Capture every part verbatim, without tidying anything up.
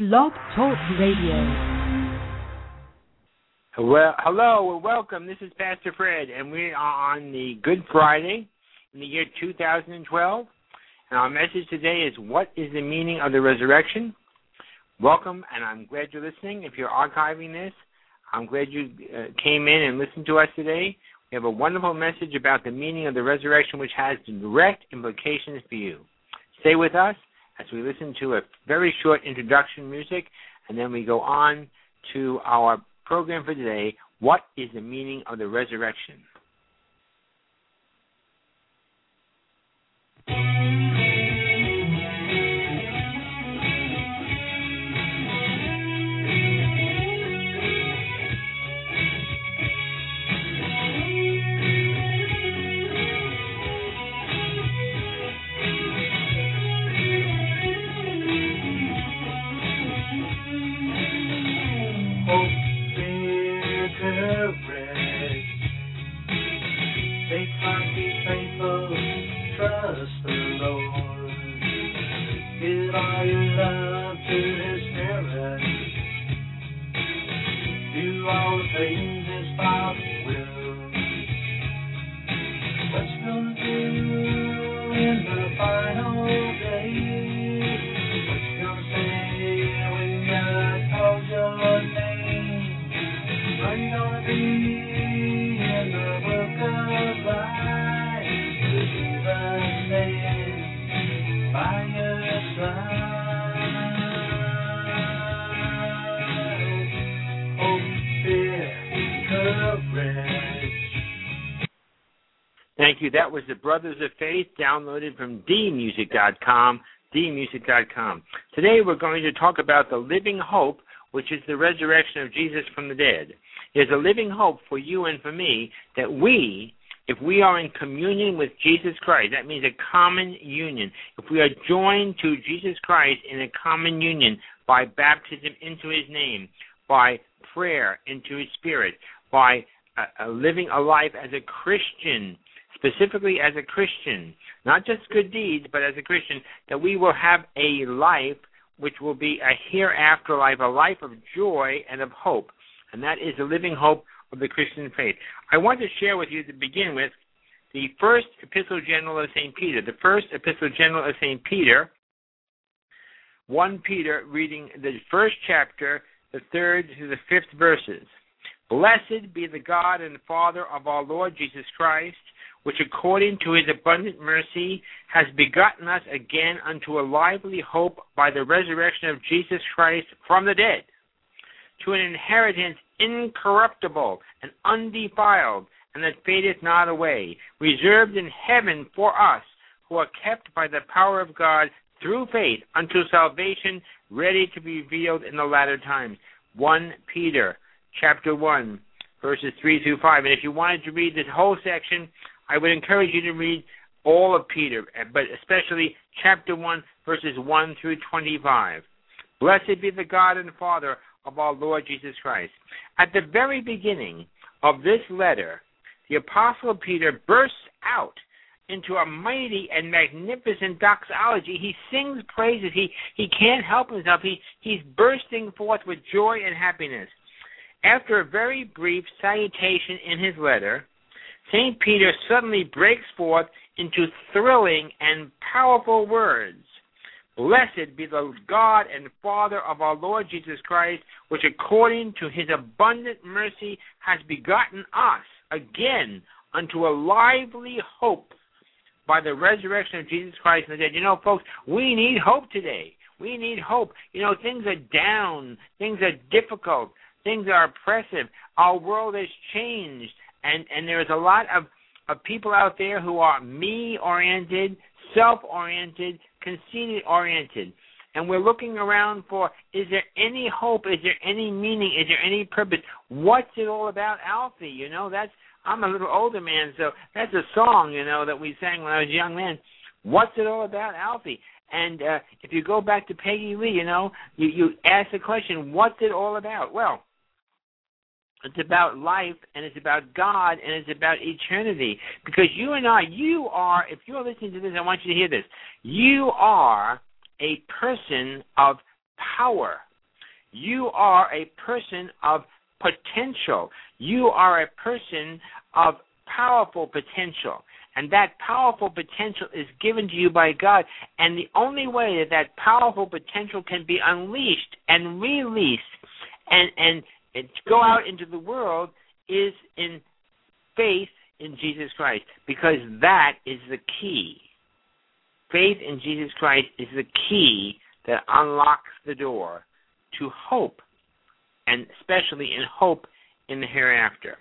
Blog Talk Radio. Well, hello and welcome. This is Pastor Fred, and we are on the Good Friday in the year two thousand twelve. And our message today is, what is the meaning of the resurrection? Welcome, and I'm glad you're listening. If you're archiving this, I'm glad you uh, came in and listened to us today. We have a wonderful message about the meaning of the resurrection, which has direct implications for you. Stay with us as we listen to a very short introduction music, and then we go on to our program for today, what is the meaning of the resurrection? Thank you. That was the Brothers of Faith, downloaded from d music dot com, d music dot com. Today we're going to talk about the living hope, which is the resurrection of Jesus from the dead. There's a living hope for you and for me that we, if we are in communion with Jesus Christ, that means a common union. If we are joined to Jesus Christ in a common union by baptism into his name, by prayer into his spirit, by uh, uh, living a life as a Christian, specifically as a Christian, not just good deeds, but as a Christian, that we will have a life which will be a hereafter life, a life of joy and of hope. And that is the living hope of the Christian faith. I want to share with you to begin with the first epistle general of Saint Peter. The first epistle general of Saint Peter, First Peter, reading the first chapter, the third to the fifth verses. Blessed be the God and Father of our Lord Jesus Christ, which according to his abundant mercy has begotten us again unto a lively hope by the resurrection of Jesus Christ from the dead, to an inheritance incorruptible and undefiled, and that fadeth not away, reserved in heaven for us, who are kept by the power of God through faith unto salvation, ready to be revealed in the latter times. First Peter chapter one, verses three through five. And if you wanted to read this whole section, I would encourage you to read all of Peter, but especially chapter one, verses one through twenty-five. Blessed be the God and Father of our Lord Jesus Christ. At the very beginning of this letter, the Apostle Peter bursts out into a mighty and magnificent doxology. He sings praises. He he can't help himself. He he's bursting forth with joy and happiness. After a very brief salutation in his letter, Saint Peter suddenly breaks forth into thrilling and powerful words. Blessed be the God and Father of our Lord Jesus Christ, which according to his abundant mercy has begotten us again unto a lively hope by the resurrection of Jesus Christ from the dead. You know, folks, we need hope today. We need hope. You know, things are down. Things are difficult. Things are oppressive. Our world has changed. And and there's a lot of, of people out there who are me-oriented, self-oriented, conceited-oriented. And we're looking around for, is there any hope? Is there any meaning? Is there any purpose? What's it all about, Alfie? You know, that's, I'm a little older man, so that's a song, you know, that we sang when I was a young man. What's it all about, Alfie? And uh, if you go back to Peggy Lee, you know, you, you ask the question, what's it all about? Well, it's about life, and it's about God, and it's about eternity. Because you and I, you are, if you're listening to this, I want you to hear this. You are a person of power. You are a person of potential. You are a person of powerful potential. And that powerful potential is given to you by God. And the only way that that powerful potential can be unleashed and released and, and, and go out into the world is in faith in Jesus Christ, because that is the key. Faith in Jesus Christ is the key that unlocks the door to hope, and especially in hope in the hereafter.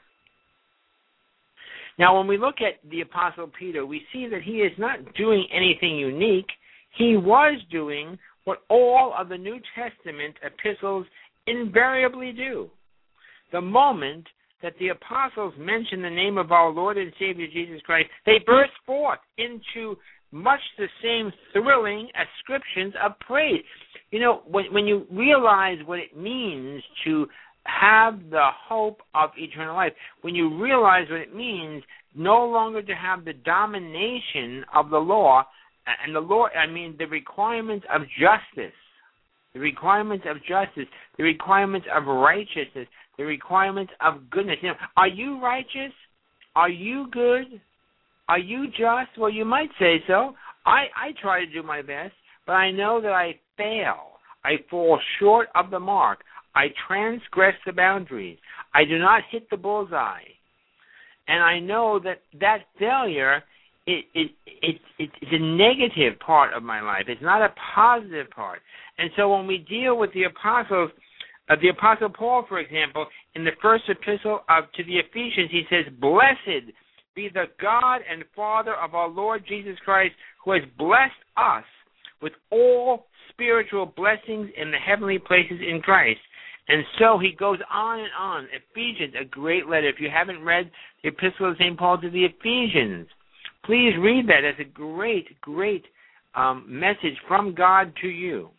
Now, when we look at the Apostle Peter, we see that he is not doing anything unique. He was doing what all of the New Testament epistles invariably do. The moment that the apostles mention the name of our Lord and Savior Jesus Christ, they burst forth into much the same thrilling ascriptions of praise. You know, when, when you realize what it means to have the hope of eternal life, when you realize what it means no longer to have the domination of the law, and the law, I mean the requirements of justice, the requirements of justice, the requirements of righteousness, the requirements of goodness. You know, are you righteous? Are you good? Are you just? Well, you might say so. I, I try to do my best, but I know that I fail. I fall short of the mark. I transgress the boundaries. I do not hit the bullseye. And I know that that failure, it, it, it, it, it's a negative part of my life. It's not a positive part. And so when we deal with the apostles, uh, the Apostle Paul, for example, in the first epistle of, to the Ephesians, he says, "Blessed be the God and Father of our Lord Jesus Christ, who has blessed us with all spiritual blessings in the heavenly places in Christ." And so he goes on and on. Ephesians, a great letter. If you haven't read the Epistle of Saint Paul to the Ephesians, please read that. It's a great, great um, message from God to you.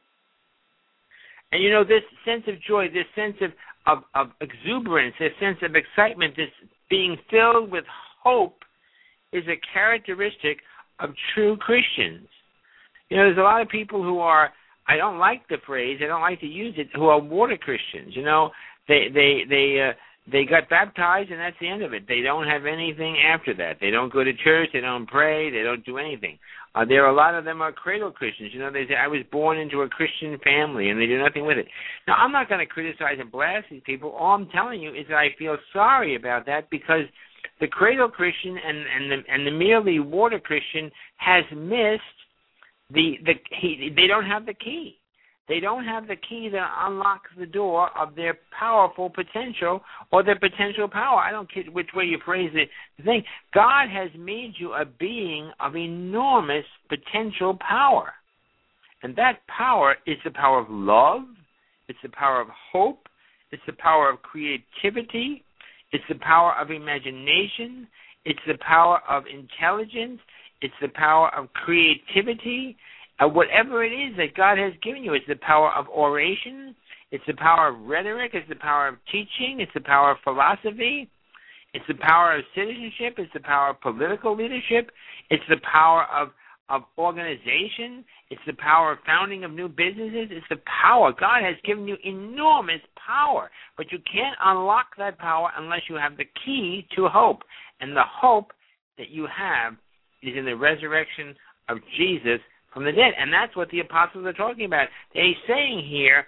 And, you know, this sense of joy, this sense of, of, of exuberance, this sense of excitement, this being filled with hope is a characteristic of true Christians. You know, there's a lot of people who are, I don't like the phrase, I don't like to use it, who are water Christians. You know, they they they uh, they got baptized and that's the end of it. They don't have anything after that. They don't go to church, they don't pray, they don't do anything. Uh, there are a lot of them are cradle Christians. You know, they say, I was born into a Christian family, and they do nothing with it. Now, I'm not going to criticize and blast these people. All I'm telling you is that I feel sorry about that, because the cradle Christian and, and, the, and the merely water Christian has missed The the he, they don't have the key. They don't have the key that unlocks the door of their powerful potential or their potential power. I don't care which way you phrase it. The thing, God has made you a being of enormous potential power. And that power is the power of love. It's the power of hope. It's the power of creativity. It's the power of imagination. It's the power of intelligence. It's the power of creativity. Uh, whatever it is that God has given you, it's the power of oration. It's the power of rhetoric. It's the power of teaching. It's the power of philosophy. It's the power of citizenship. It's the power of political leadership. It's the power of, of organization. It's the power of founding of new businesses. It's the power. God has given you enormous power, but you can't unlock that power unless you have the key to hope. And the hope that you have is in the resurrection of Jesus from the dead. And that's what the apostles are talking about. They're saying here,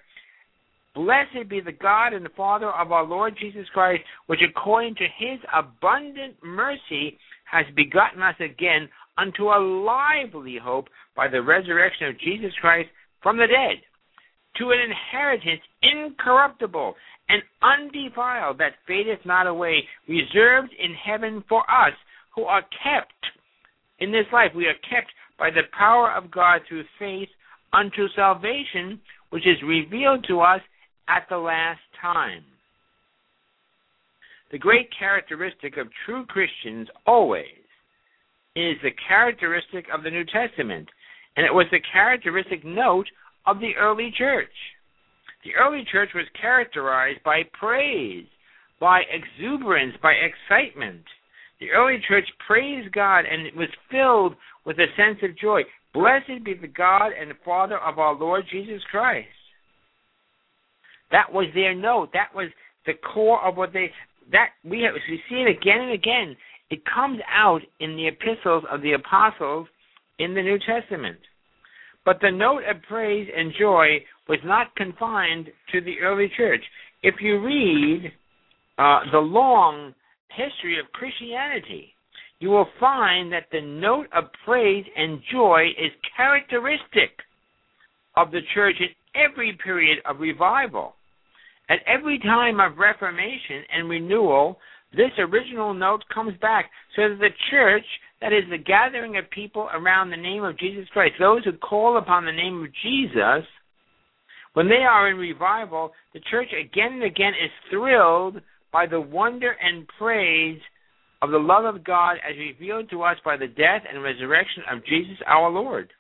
blessed be the God and the Father of our Lord Jesus Christ, which according to his abundant mercy has begotten us again unto a lively hope by the resurrection of Jesus Christ from the dead, to an inheritance incorruptible and undefiled, that fadeth not away, reserved in heaven for us, who are kept in this life. We are kept by the power of God through faith unto salvation, which is revealed to us at the last time. The great characteristic of true Christians always is the characteristic of the New Testament, and it was the characteristic note of the early church. The early church was characterized by praise, by exuberance, by excitement. The early church praised God, and it was filled with a sense of joy. Blessed be the God and Father of our Lord Jesus Christ. That was their note. That was the core of what they, that we have, we see it again and again. It comes out in the epistles of the apostles in the New Testament. But the note of praise and joy was not confined to the early church. If you read uh, the long history of Christianity, you will find that the note of praise and joy is characteristic of the church in every period of revival. At every time of reformation and renewal, this original note comes back, so that the church, that is the gathering of people around the name of Jesus Christ, those who call upon the name of Jesus, when they are in revival, the church again and again is thrilled by the wonder and praise of the love of God as revealed to us by the death and resurrection of Jesus our Lord.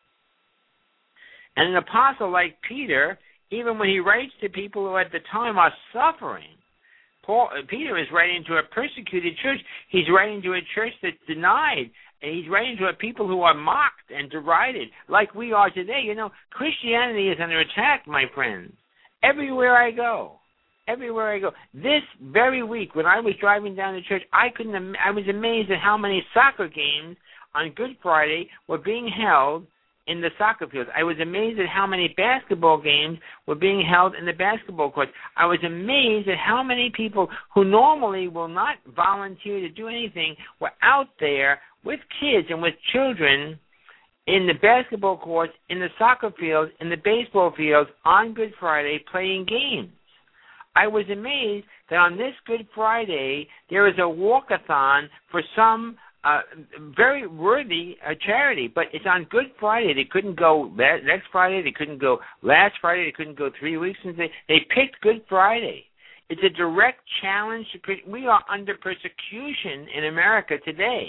And an apostle like Peter, even when he writes to people who at the time are suffering, Paul, Peter is writing to a persecuted church. He's writing to a church that's denied, and he's writing to a people who are mocked and derided, like we are today. You know, Christianity is under attack, my friends. Everywhere I go, everywhere I go. This very week, when I was driving down to church, I couldn't. I was amazed at how many soccer games on Good Friday were being held in the soccer fields. I was amazed at how many basketball games were being held in the basketball courts. I was amazed at how many people who normally will not volunteer to do anything were out there with kids and with children in the basketball courts, in the soccer fields, in the baseball fields on Good Friday playing games. I was amazed that on this Good Friday there is a walkathon for some Uh, very worthy uh, charity, but it's on Good Friday. They couldn't go that next Friday. They couldn't go last Friday. They couldn't go three weeks since they they picked Good Friday. It's a direct challenge to. We are under persecution in America today,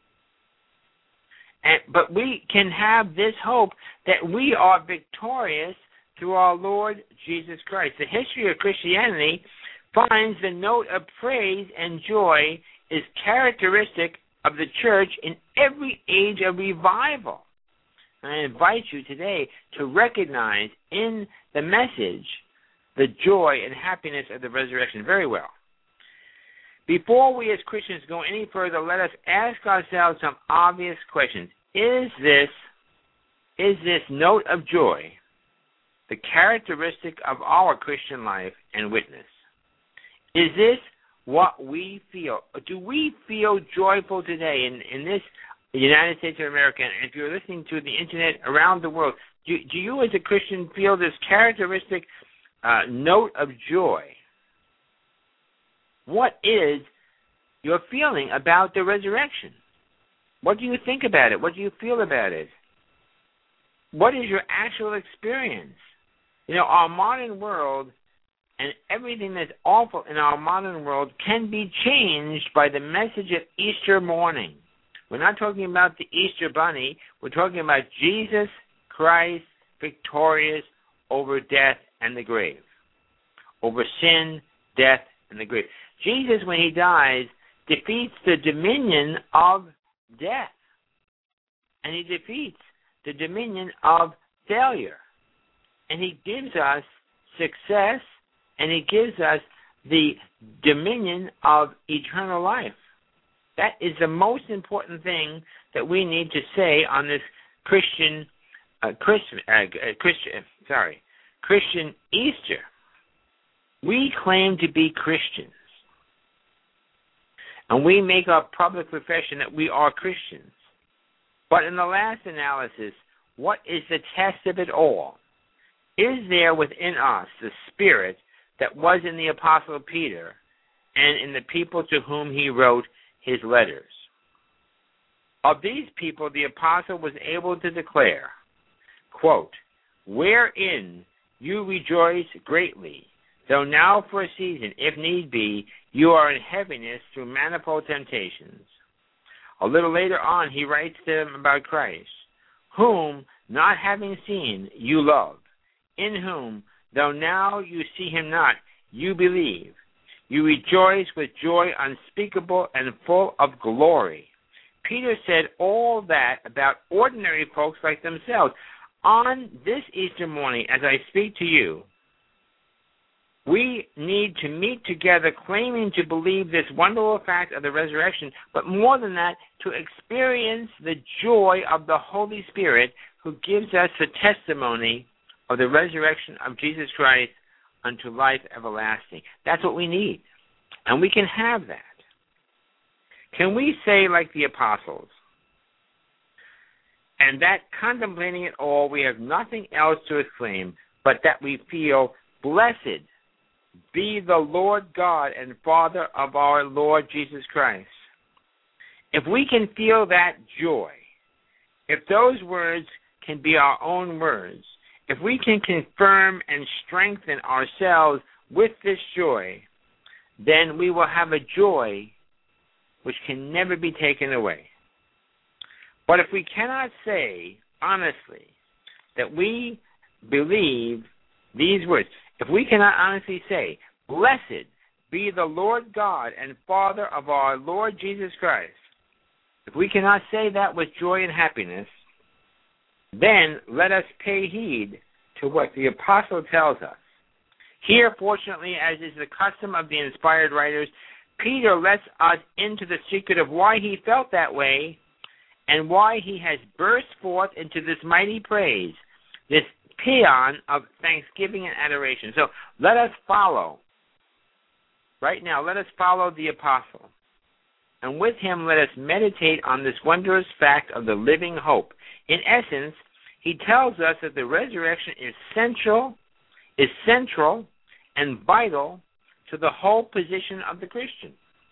and but we can have this hope that we are victorious through our Lord Jesus Christ. The history of Christianity finds the note of praise and joy is characteristic of the church in every age of revival. And I invite you today to recognize in the message the joy and happiness of the resurrection. Very well. Before we as Christians go any further, let us ask ourselves some obvious questions. Is this, is this note of joy the characteristic of our Christian life and witness? Is this what we feel? Do we feel joyful today in, in this United States of America? And if you're listening to the internet around the world, do, do you as a Christian feel this characteristic uh, note of joy? What is your feeling about the resurrection? What do you think about it? What do you feel about it? What is your actual experience? You know, our modern world and everything that's awful in our modern world can be changed by the message of Easter morning. We're not talking about the Easter bunny. We're talking about Jesus Christ victorious over death and the grave, over sin, death, and the grave. Jesus, when he dies, defeats the dominion of death, and he defeats the dominion of failure, and he gives us success, and he gives us the dominion of eternal life. That is the most important thing that we need to say on this Christian, uh, Christian, uh, Christian, sorry, Christian Easter. We claim to be Christians, and we make our public profession that we are Christians. But in the last analysis, what is the test of it all? Is there within us the Spirit that was in the Apostle Peter and in the people to whom he wrote his letters? Of these people, the Apostle was able to declare, quote, "Wherein you rejoice greatly, though now for a season, if need be, you are in heaviness through manifold temptations." A little later on, he writes to them about Christ, "Whom, not having seen, you love, in whom, though now you see him not, you believe. You rejoice with joy unspeakable and full of glory." Peter said all that about ordinary folks like themselves. On this Easter morning, as I speak to you, We need to meet together claiming to believe this wonderful fact of the resurrection, but more than that, to experience the joy of the Holy Spirit who gives us the testimony of the resurrection of Jesus Christ unto life everlasting. That's what we need, and we can have that. Can we say like the apostles, and that contemplating it all, we have nothing else to exclaim, but that we feel, blessed be the Lord God and Father of our Lord Jesus Christ. If we can feel that joy, if those words can be our own words, if we can confirm and strengthen ourselves with this joy, then we will have a joy which can never be taken away. But if we cannot say honestly that we believe these words, if we cannot honestly say, blessed be the Lord God and Father of our Lord Jesus Christ, if we cannot say that with joy and happiness, then let us pay heed to what the apostle tells us. Here, fortunately, as is the custom of the inspired writers, Peter lets us into the secret of why he felt that way and why he has burst forth into this mighty praise, this paean of thanksgiving and adoration. So let us follow. Right now, let us follow the apostle. And with him, let us meditate on this wondrous fact of the living hope. In essence, he tells us that the resurrection is central, is central and vital to the whole position of the Christian.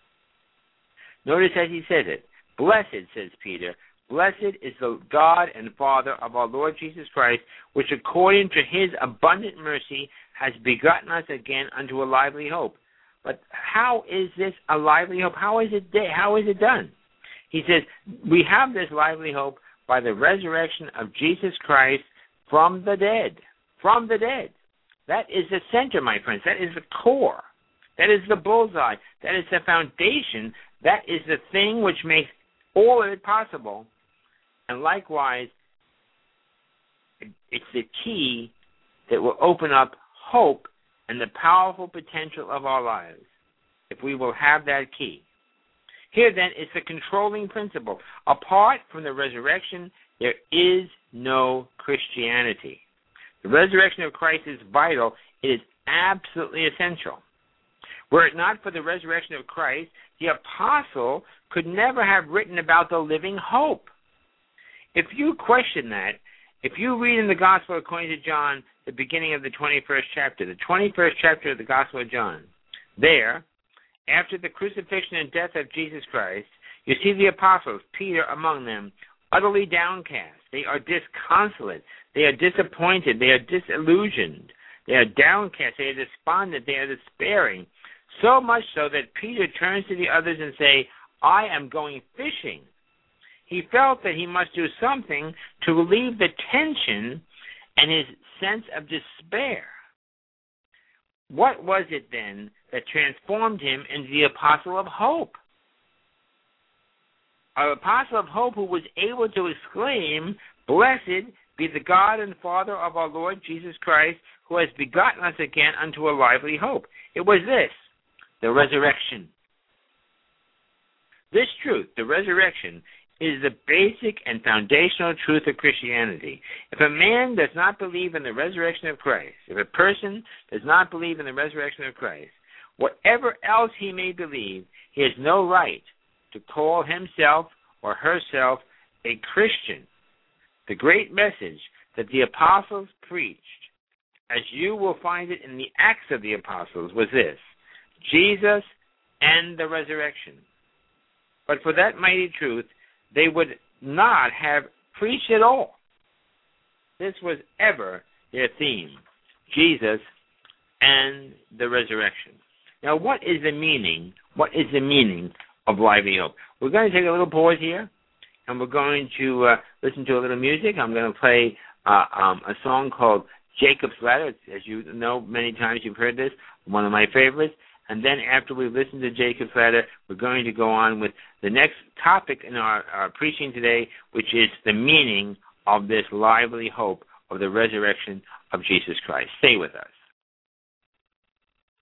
Notice as he says it, blessed, says Peter, blessed is the God and Father of our Lord Jesus Christ, which according to his abundant mercy has begotten us again unto a lively hope. But how is this a lively hope? How is it de- how is it done? He says, we have this lively hope by the resurrection of Jesus Christ from the dead. From the dead. That is the center, my friends. That is the core. That is the bullseye. That is the foundation. That is the thing which makes all of it possible. And likewise, it's the key that will open up hope and the powerful potential of our lives, if we will have that key. Here, then, is the controlling principle. Apart from the resurrection, there is no Christianity. The resurrection of Christ is vital. It is absolutely essential. Were it not for the resurrection of Christ, the apostle could never have written about the living hope. If you question that, if you read in the Gospel according to John, the beginning of the twenty-first chapter, the twenty-first chapter of the Gospel of John, there, after the crucifixion and death of Jesus Christ, you see the apostles, Peter among them, utterly downcast. They are disconsolate. They are disappointed. They are disillusioned. They are downcast. They are despondent. They are despairing. So much so that Peter turns to the others and says, I am going fishing. He felt that he must do something to relieve the tension and his sense of despair. What was it then that transformed him into the apostle of hope? An apostle of hope who was able to exclaim, blessed be the God and Father of our Lord Jesus Christ, who has begotten us again unto a lively hope. It was this, the resurrection. This truth, the resurrection, is the basic and foundational truth of Christianity. If a man does not believe in the resurrection of Christ, if a person does not believe in the resurrection of Christ, whatever else he may believe, he has no right to call himself or herself a Christian. The great message that the apostles preached, as you will find it in the Acts of the Apostles, was this: Jesus and the resurrection. But for that mighty truth, they would not have preached at all. This was ever their theme, Jesus and the resurrection. Now, what is the meaning? What is the meaning of lively hope? We're going to take a little pause here, and we're going to uh, listen to a little music. I'm going to play uh, um, a song called Jacob's Ladder. As you know, many times you've heard this, one of my favorites. And then after we listen to Jacob's Ladder, we're going to go on with the next topic in our, our preaching today, which is the meaning of this lively hope of the resurrection of Jesus Christ. Stay with us.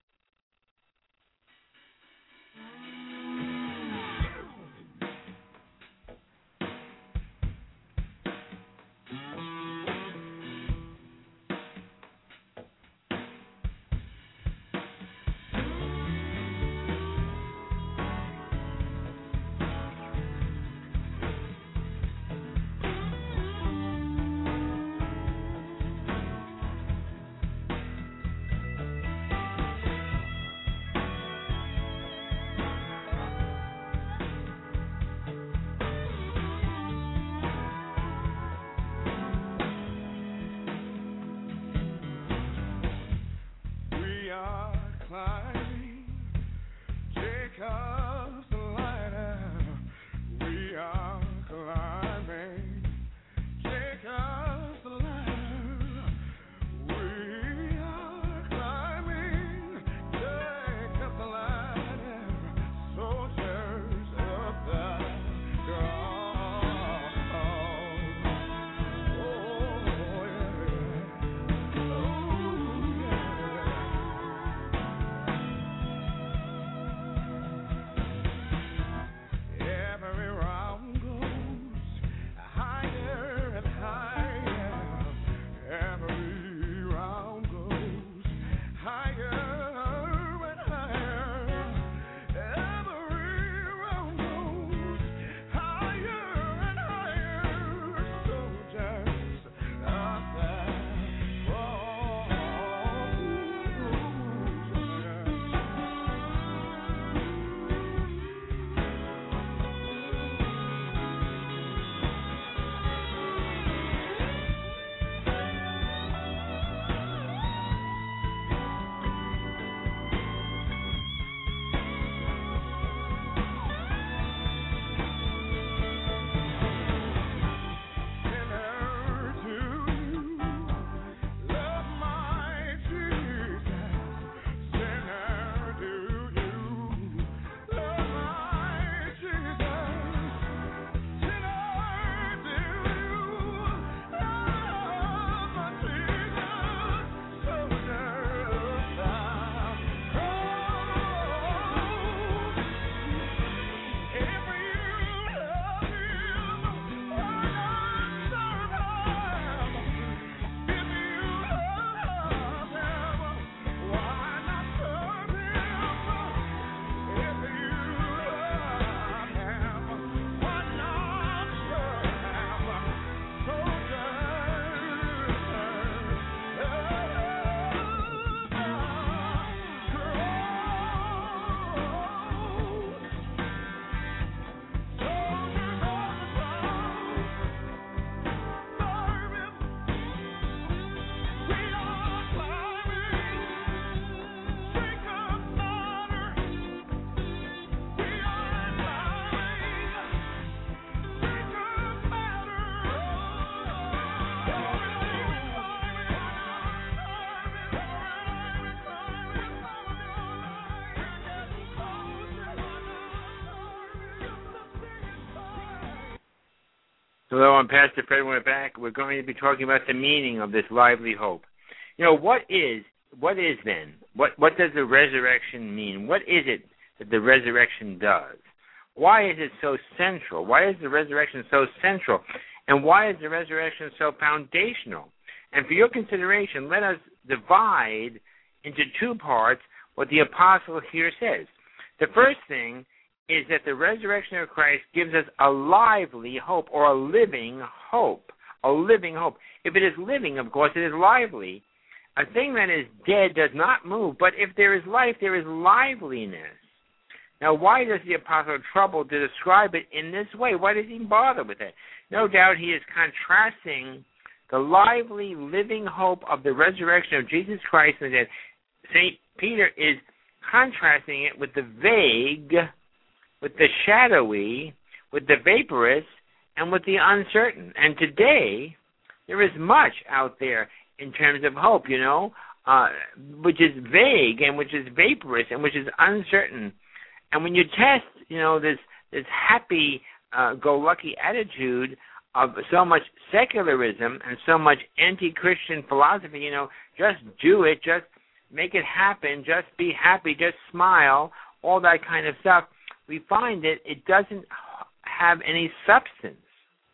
Hello, I'm Pastor Fred. We're back. We're going to be talking about the meaning of this lively hope. You know, what is, what is then? What, what does the resurrection mean? What is it that the resurrection does? Why is it so central? Why is the resurrection so central? And why is the resurrection so foundational? And for your consideration, let us divide into two parts what the apostle here says. The first thing is that the resurrection of Christ gives us a lively hope, or a living hope. A living hope. If it is living, of course, it is lively. A thing that is dead does not move, but if there is life, there is liveliness. Now, why does the apostle trouble to describe it in this way? Why does he bother with it? No doubt he is contrasting the lively, living hope of the resurrection of Jesus Christ and that Saint Peter is contrasting it with the vague, with the shadowy, with the vaporous, and with the uncertain. And today, there is much out there in terms of hope, you know, uh, which is vague and which is vaporous and which is uncertain. And when you test, you know, this this happy-go-lucky uh, attitude of so much secularism and so much anti-Christian philosophy, you know, just do it, just make it happen, just be happy, just smile, all that kind of stuff, we find that it doesn't have any substance.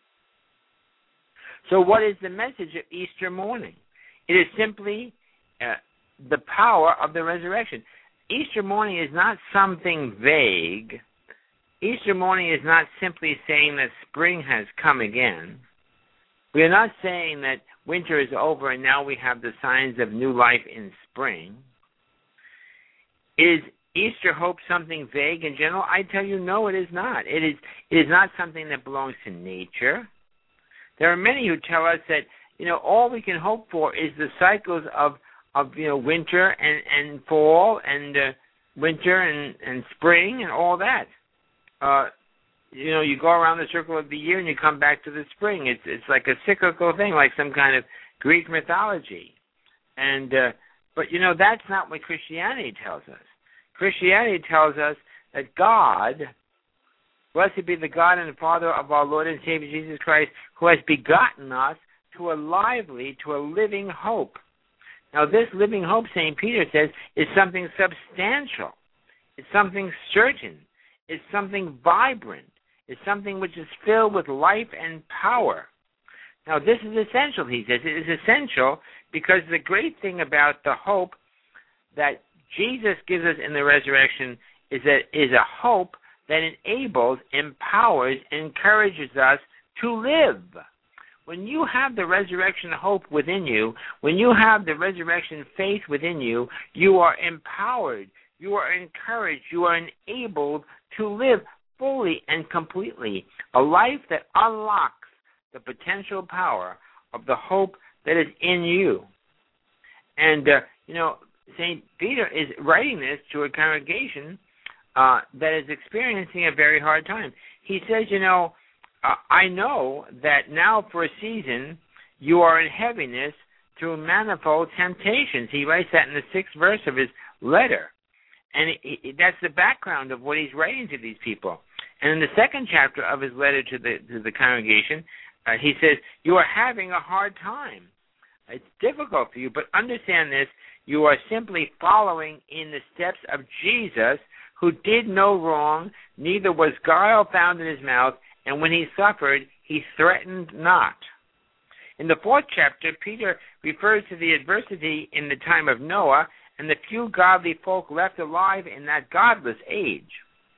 So what is the message of Easter morning? It is simply uh, the power of the resurrection. Easter morning is not something vague. Easter morning is not simply saying that spring has come again. We are not saying that winter is over and now we have the signs of new life in spring. Is Easter hope something vague in general? I tell you, no, it is not. It is it is not something that belongs to nature. There are many who tell us that, you know, all we can hope for is the cycles of, of you know, winter and, and fall and uh, winter and, and spring and all that. Uh, you know, you go around the circle of the year and you come back to the spring. It's it's like a cyclical thing, like some kind of Greek mythology. And uh, but, you know, that's not what Christianity tells us. Christianity tells us that God, blessed be the God and the Father of our Lord and Savior Jesus Christ, who has begotten us to a lively, to a living hope. Now, this living hope, Saint Peter says, is something substantial. It's something certain. It's something vibrant. It's something which is filled with life and power. Now, this is essential, he says. It is essential because the great thing about the hope that Jesus gives us in the resurrection is that is a hope that enables, empowers, encourages us to live. When you have the resurrection hope within you, when you have the resurrection faith within you, you are empowered, you are encouraged, you are enabled to live fully and completely a life that unlocks the potential power of the hope that is in you. And, uh, you know, Saint Peter is writing this to a congregation uh, that is experiencing a very hard time. He says, you know, uh, I know that now for a season you are in heaviness through manifold temptations. He writes that in the sixth verse of his letter. And it, it, that's the background of what he's writing to these people. And in the second chapter of his letter to the to the congregation, uh, he says, you are having a hard time. It's difficult for you, but understand this, you are simply following in the steps of Jesus, who did no wrong, neither was guile found in his mouth, and when he suffered, he threatened not. In the fourth chapter, Peter refers to the adversity in the time of Noah and the few godly folk left alive in that godless age.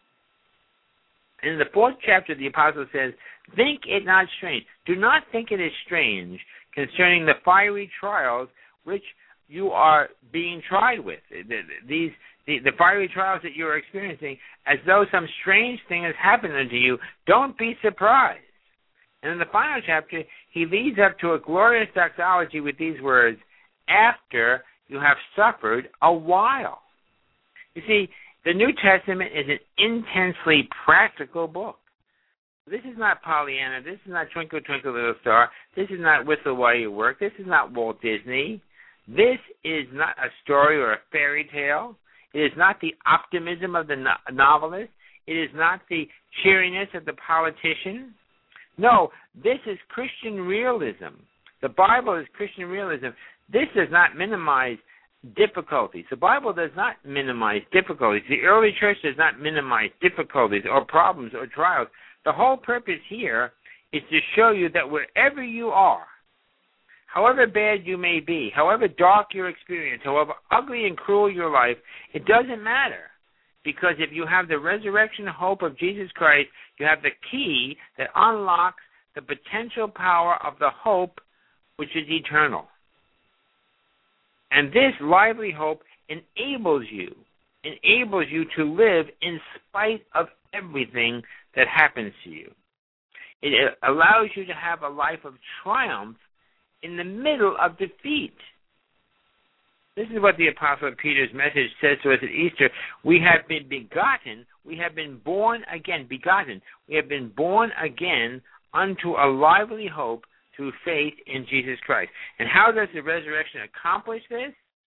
In the fourth chapter, the apostle says, think it not strange. Do not think it is strange concerning the fiery trials which you are being tried with. These the, the fiery trials that you are experiencing, as though some strange thing has happened unto you. Don't be surprised. And in the final chapter, he leads up to a glorious doxology with these words, after you have suffered a while. You see, the New Testament is an intensely practical book. This is not Pollyanna. This is not Twinkle, Twinkle, Little Star. This is not Whistle While You Work. This is not Walt Disney. This is not a story or a fairy tale. It is not the optimism of the no- novelist. It is not the cheeriness of the politician. No, this is Christian realism. The Bible is Christian realism. This does not minimize difficulties. The Bible does not minimize difficulties. The early church does not minimize difficulties or problems or trials. The whole purpose here is to show you that wherever you are, however bad you may be, however dark your experience, however ugly and cruel your life, it doesn't matter. Because if you have the resurrection hope of Jesus Christ, you have the key that unlocks the potential power of the hope which is eternal. And this lively hope enables you, enables you to live in spite of everything that happens to you. It allows you to have a life of triumph in the middle of defeat. This is what the Apostle Peter's message says to us at Easter. We have been begotten, we have been born again, begotten. We have been born again unto a lively hope through faith in Jesus Christ. And how does the resurrection accomplish this?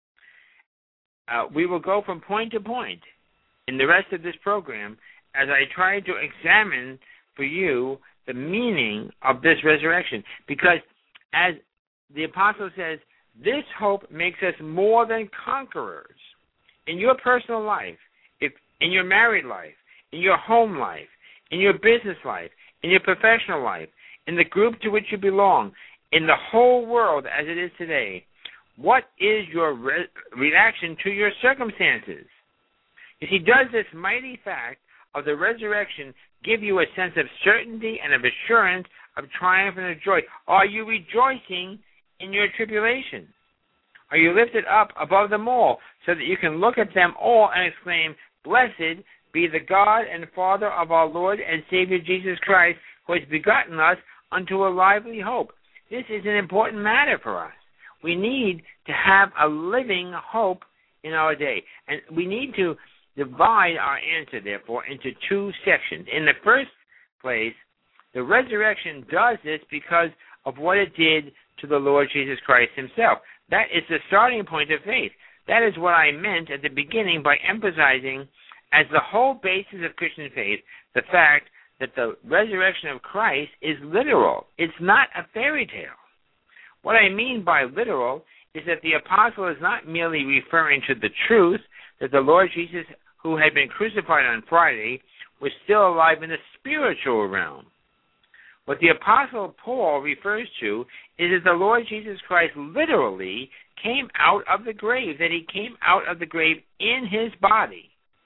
Uh, we will go from point to point in the rest of this program as I try to examine for you the meaning of this resurrection. Because as the Apostle says, this hope makes us more than conquerors in your personal life, if in your married life, in your home life, in your business life, in your professional life, in the group to which you belong, in the whole world as it is today. What is your re- reaction to your circumstances? You see, does this mighty fact of the resurrection give you a sense of certainty and of assurance, of triumph and of joy? Are you rejoicing in your tribulation? Are you lifted up above them all so that you can look at them all and exclaim, blessed be the God and Father of our Lord and Savior Jesus Christ, who has begotten us unto a lively hope. This is an important matter for us. We need to have a living hope in our day. And we need to divide our answer, therefore, into two sections. In the first place, the resurrection does this because of what it did to the Lord Jesus Christ himself. That is the starting point of faith. That is what I meant at the beginning by emphasizing as the whole basis of Christian faith the fact that the resurrection of Christ is literal. It's not a fairy tale. What I mean by literal is that the apostle is not merely referring to the truth that the Lord Jesus, who had been crucified on Friday, was still alive in the spiritual realm. What the Apostle Paul refers to is that the Lord Jesus Christ literally came out of the grave, that he came out of the grave in his body,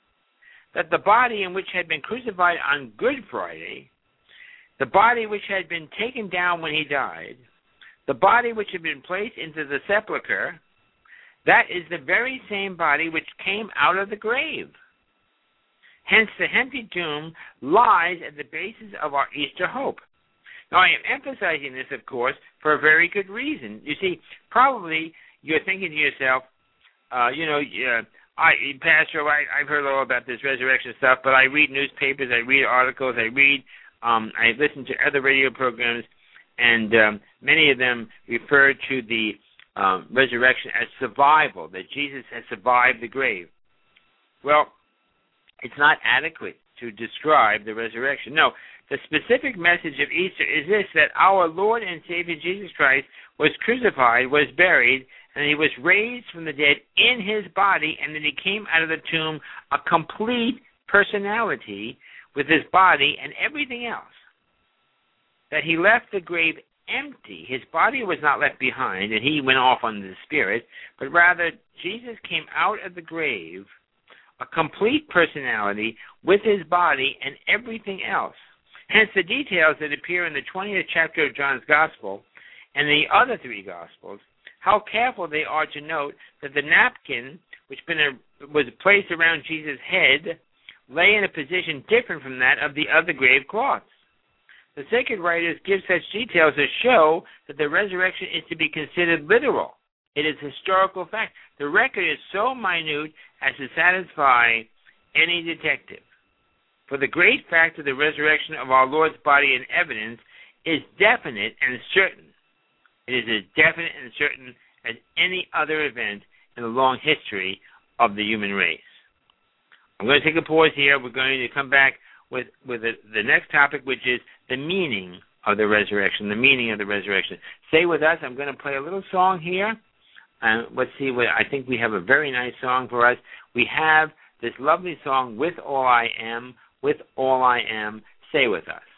that the body in which had been crucified on Good Friday, the body which had been taken down when he died, the body which had been placed into the sepulcher, that is the very same body which came out of the grave. Hence, the empty tomb lies at the basis of our Easter hope. Now, I am emphasizing this, of course, for a very good reason. You see, probably you're thinking to yourself, uh, you know, uh, I, Pastor, I, I've heard all about this resurrection stuff, but I read newspapers, I read articles, I read, um, I listen to other radio programs, and um, many of them refer to the um, resurrection as survival, that Jesus has survived the grave. Well, it's not adequate to describe the resurrection. No, the specific message of Easter is this, that our Lord and Savior Jesus Christ was crucified, was buried, and he was raised from the dead in his body, and that he came out of the tomb a complete personality with his body and everything else. That he left the grave empty. His body was not left behind, and he went off on the Spirit, but rather Jesus came out of the grave a complete personality with his body and everything else. Hence the details that appear in the twentieth chapter of John's Gospel and the other three Gospels, how careful they are to note that the napkin which been a, was placed around Jesus' head lay in a position different from that of the other grave cloths. The sacred writers give such details to show that the resurrection is to be considered literal. It is historical fact. The record is so minute as to satisfy any detective. For the great fact of the resurrection of our Lord's body and evidence is definite and certain. It is as definite and certain as any other event in the long history of the human race. I'm going to take a pause here. We're going to come back with, with the, the next topic, which is the meaning of the resurrection, the meaning of the resurrection. Stay with us. I'm going to play a little song here. And let's see what I think we have a very nice song for us. We have this lovely song, With All I Am, With All I Am. Stay with us.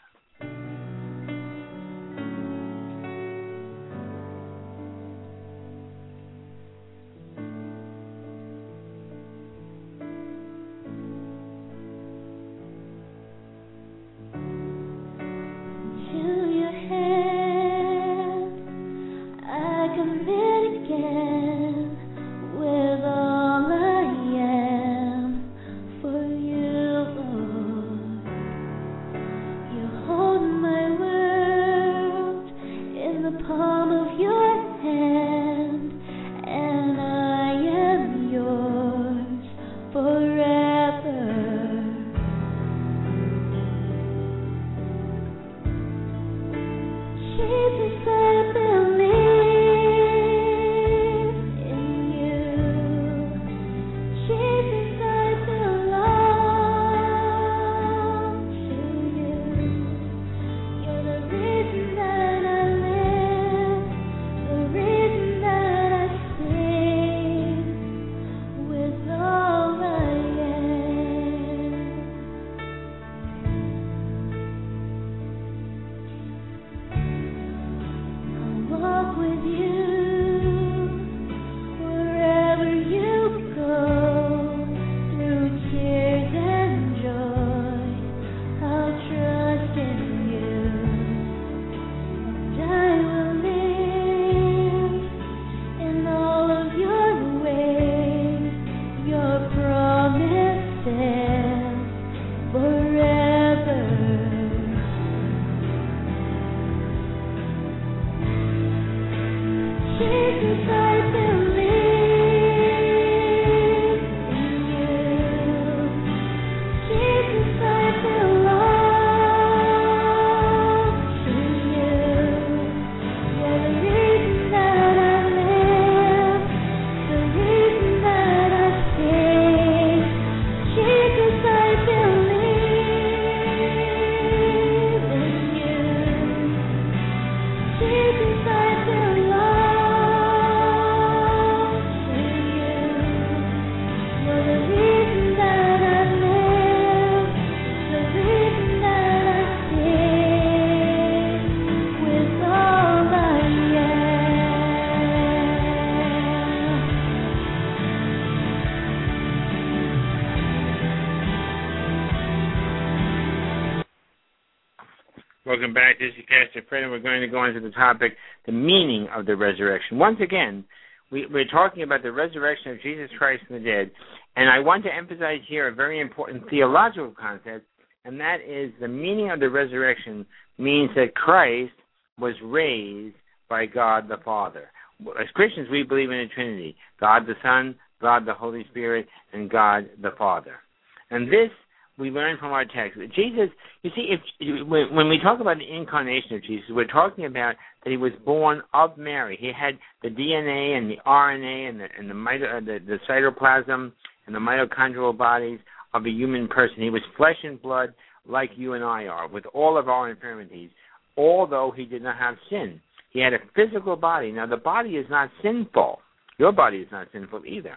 Welcome back. This is Pastor Fred, and we're going to go into the topic, the meaning of the resurrection. Once again, we, we're talking about the resurrection of Jesus Christ from the dead, and I want to emphasize here a very important theological concept, and that is the meaning of the resurrection means that Christ was raised by God the Father. As Christians, we believe in a Trinity, God the Son, God the Holy Spirit, and God the Father. And this we learn from our text. Jesus, you see, if when we talk about the incarnation of Jesus, we're talking about that he was born of Mary. He had the D N A and the R N A and the and the, mito, the, the cytoplasm and the mitochondrial bodies of a human person. He was flesh and blood like you and I are, with all of our infirmities, although he did not have sin. He had a physical body. Now, the body is not sinful. Your body is not sinful either.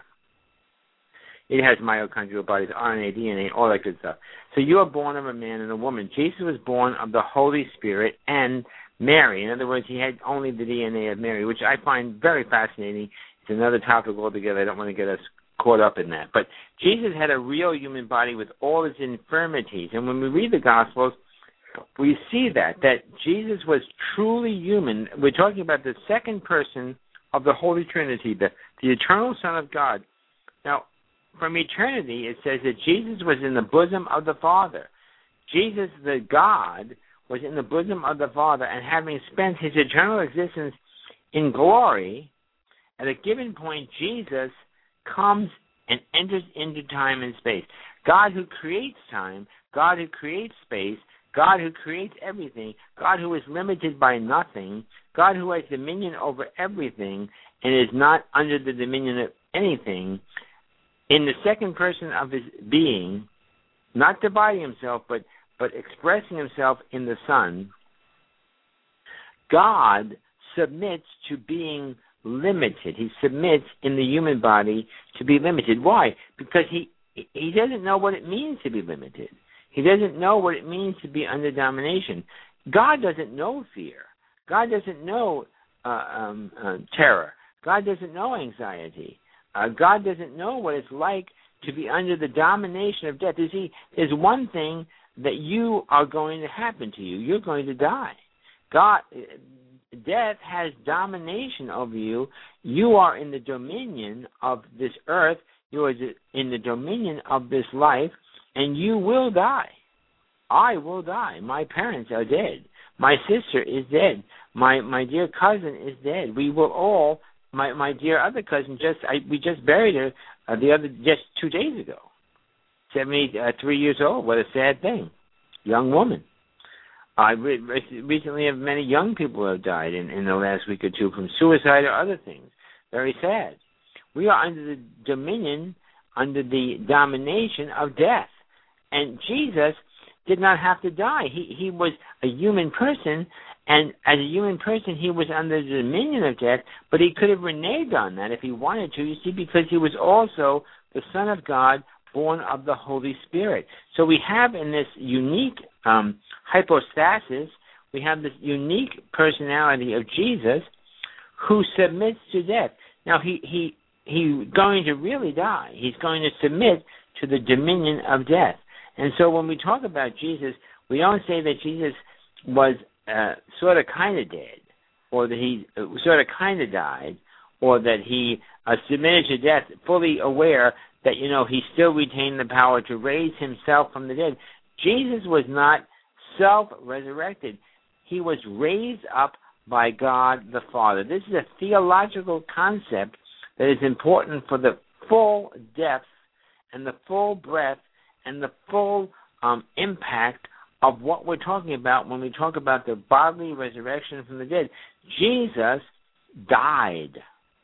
It has mitochondrial bodies, R N A, D N A, all that good stuff. So you are born of a man and a woman. Jesus was born of the Holy Spirit and Mary. In other words, he had only the D N A of Mary, which I find very fascinating. It's another topic altogether. I don't want to get us caught up in that. But Jesus had a real human body with all his infirmities. And when we read the Gospels, we see that, that Jesus was truly human. We're talking about the second person of the Holy Trinity, the, the eternal Son of God. Now, from eternity, it says that Jesus was in the bosom of the Father. Jesus, the God, was in the bosom of the Father, and having spent his eternal existence in glory, at a given point, Jesus comes and enters into time and space. God who creates time, God who creates space, God who creates everything, God who is limited by nothing, God who has dominion over everything and is not under the dominion of anything, in the second person of his being, not dividing himself, but, but expressing himself in the Son, God submits to being limited. He submits in the human body to be limited. Why? Because he he doesn't know what it means to be limited. He doesn't know what it means to be under domination. God doesn't know fear. God doesn't know uh, um, uh, terror. God doesn't know anxiety. Uh, God doesn't know what it's like to be under the domination of death. You see, there's one thing that you are going to happen to you. You're going to die. God, death has domination over you. You are in the dominion of this earth. You are in the dominion of this life, and you will die. I will die. My parents are dead. My sister is dead. My my dear cousin is dead. We will all. My my dear other cousin just I, we just buried her uh, the other just two days ago. seventy-three years old. What a sad thing. Young woman. I re- recently have many young people who have died in, in the last week or two from suicide or other things. Very sad. We are under the dominion, under the domination of death. And Jesus did not have to die. He he was a human person, and as a human person, he was under the dominion of death, but he could have reneged on that if he wanted to, you see, because he was also the Son of God, born of the Holy Spirit. So we have in this unique um, hypostasis, we have this unique personality of Jesus who submits to death. Now, he he he's going to really die. He's going to submit to the dominion of death. And so when we talk about Jesus, we don't say that Jesus was uh, sort of kind of dead, or that he uh, sort of kind of died, or that he uh, submitted to death fully aware that, you know, he still retained the power to raise himself from the dead. Jesus was not self-resurrected. He was raised up by God the Father. This is a theological concept that is important for the full depth and the full breadth and the full um, impact of what we're talking about when we talk about the bodily resurrection from the dead. Jesus died.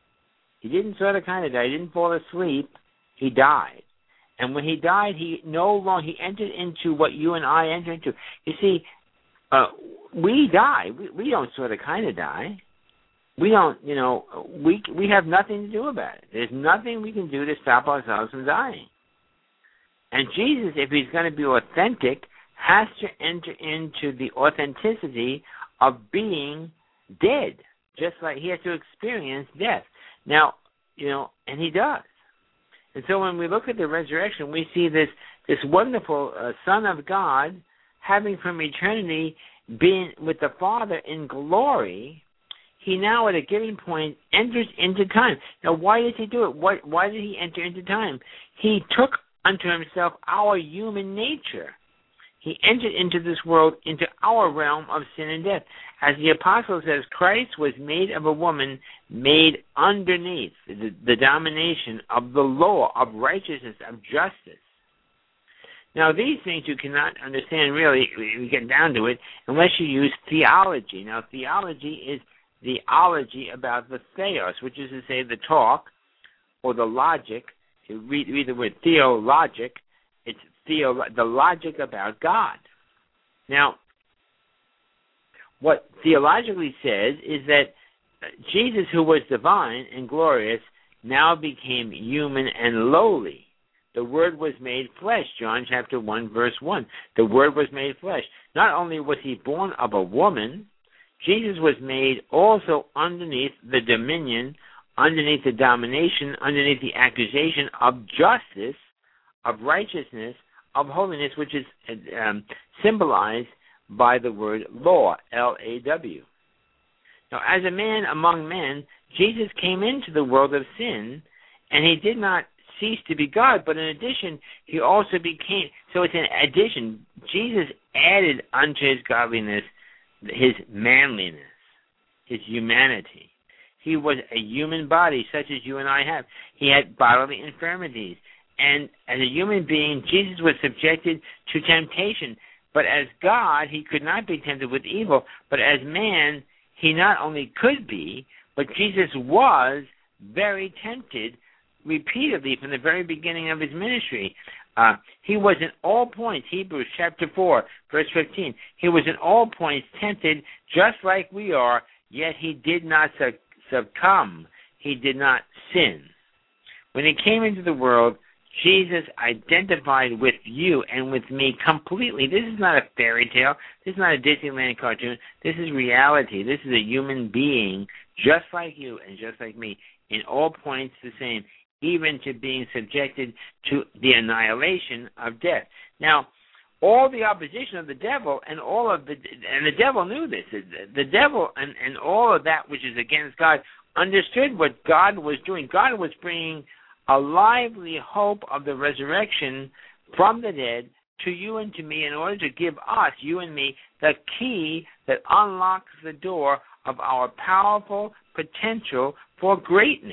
He didn't sort of kind of die. He didn't fall asleep. He died. And when he died, he no longer, he entered into what you and I enter into. You see, uh, we die. We, we don't sort of kind of die. We don't, you know, we we have nothing to do about it. There's nothing we can do to stop ourselves from dying. And Jesus, if he's going to be authentic, has to enter into the authenticity of being dead, just like he has to experience death. Now, you know, and he does. And so when we look at the resurrection, we see this this wonderful uh, Son of God having from eternity been with the Father in glory. He now at a given point enters into time. Now, why does he do it? Why, why did he enter into time? He took unto himself our human nature. He entered into this world, into our realm of sin and death. As the apostle says, Christ was made of a woman, made underneath the, the domination of the law, of righteousness, of justice. Now, these things you cannot understand really, we get down to it, unless you use theology. Now, theology is the ology about the theos, which is to say the talk or the logic. You read, read the word theologic, it's theo, the logic about God. Now, what theologically says is that Jesus, who was divine and glorious, now became human and lowly. The Word was made flesh, John chapter one, verse one. The Word was made flesh. Not only was he born of a woman, Jesus was made also underneath the dominion, underneath the domination, underneath the accusation of justice, of righteousness, of holiness, which is um, symbolized by the word law, L A W. Now, as a man among men, Jesus came into the world of sin, and he did not cease to be God, but in addition, he also became, so it's an addition. Jesus added unto his godliness his manliness, his humanity. He was a human body such as you and I have. He had bodily infirmities. And as a human being, Jesus was subjected to temptation. But as God, he could not be tempted with evil. But as man, he not only could be, but Jesus was very tempted repeatedly from the very beginning of his ministry. Uh, he was in all points, Hebrews chapter four, verse fifteen, he was in all points tempted just like we are, yet he did not succumb. He did not sin. When he came into the world, Jesus identified with you and with me completely. This is not a fairy tale. This is not a Disneyland cartoon. This is reality. This is a human being just like you and just like me, in all points the same, even to being subjected to the annihilation of death. Now, all the opposition of the devil and all of the, and the devil knew this, the devil and, and all of that which is against God understood what God was doing. God was bringing a lively hope of the resurrection from the dead to you and to me in order to give us, you and me, the key that unlocks the door of our powerful potential for greatness.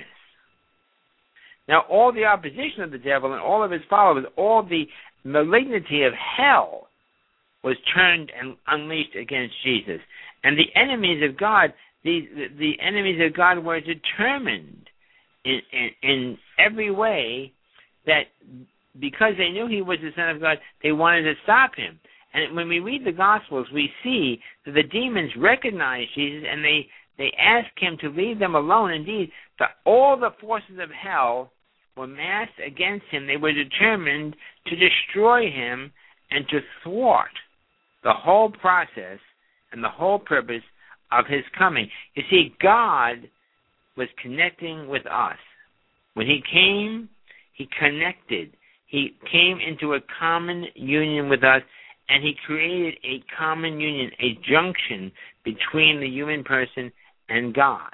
Now, all the opposition of the devil and all of his followers, all the malignity of hell was turned and unleashed against Jesus. And the enemies of God, the, the enemies of God were determined in, in, in every way that because they knew he was the Son of God, they wanted to stop him. And when we read the Gospels, we see that the demons recognized Jesus and they, they asked him to leave them alone. Indeed, the, all the forces of hell were massed against him. They were determined to destroy him and to thwart the whole process and the whole purpose of his coming. You see, God was connecting with us. When he came, he connected. He came into a common union with us, and he created a common union, a junction between the human person and God.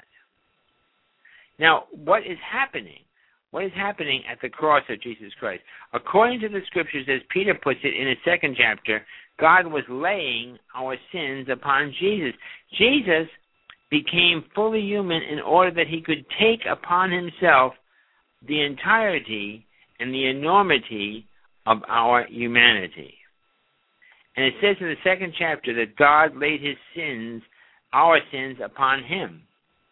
Now, what is happening? What is happening at the cross of Jesus Christ? According to the Scriptures, as Peter puts it in his second chapter, God was laying our sins upon Jesus. Jesus became fully human in order that he could take upon himself the entirety and the enormity of our humanity. And it says in the second chapter that God laid his sins, our sins, upon him.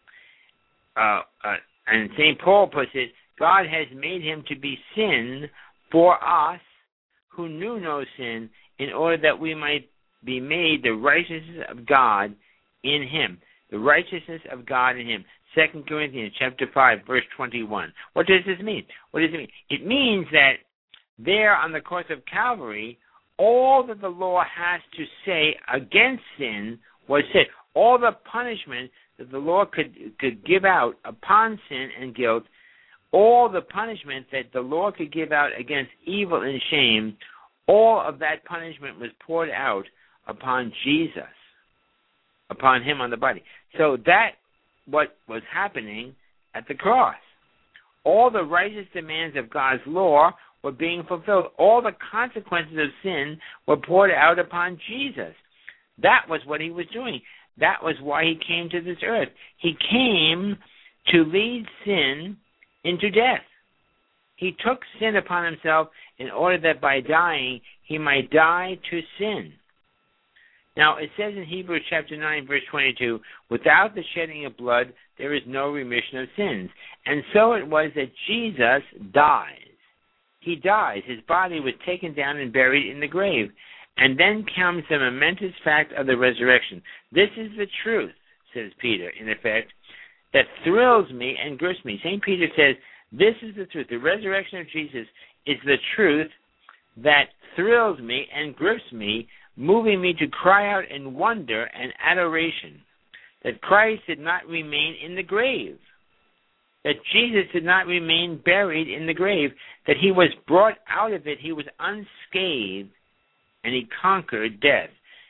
Uh, uh, and Saint Paul puts it, God has made him to be sin for us who knew no sin, in order that we might be made the righteousness of God in him. The righteousness of God in him. Second Corinthians chapter five, verse twenty-one. What does this mean? What does it mean? It means that there on the cross of Calvary, all that the law has to say against sin was said. All the punishment that the law could, could give out upon sin and guilt, all the punishment that the law could give out against evil and shame, all of that punishment was poured out upon Jesus, upon him on the body. So that what was happening at the cross. All the righteous demands of God's law were being fulfilled. All the consequences of sin were poured out upon Jesus. That was what he was doing. That was why he came to this earth. He came to lead sin into death. He took sin upon himself in order that by dying he might die to sin. Now, it says in Hebrews chapter nine, verse twenty-two, without the shedding of blood, there is no remission of sins. And so it was that Jesus dies. He dies. His body was taken down and buried in the grave. And then comes the momentous fact of the resurrection. This is the truth, says Peter, in effect, that thrills me and grips me. Saint Peter says, this is the truth. The resurrection of Jesus is the truth that thrills me and grips me, moving me to cry out in wonder and adoration that Christ did not remain in the grave, that Jesus did not remain buried in the grave, that he was brought out of it, he was unscathed, and he conquered death.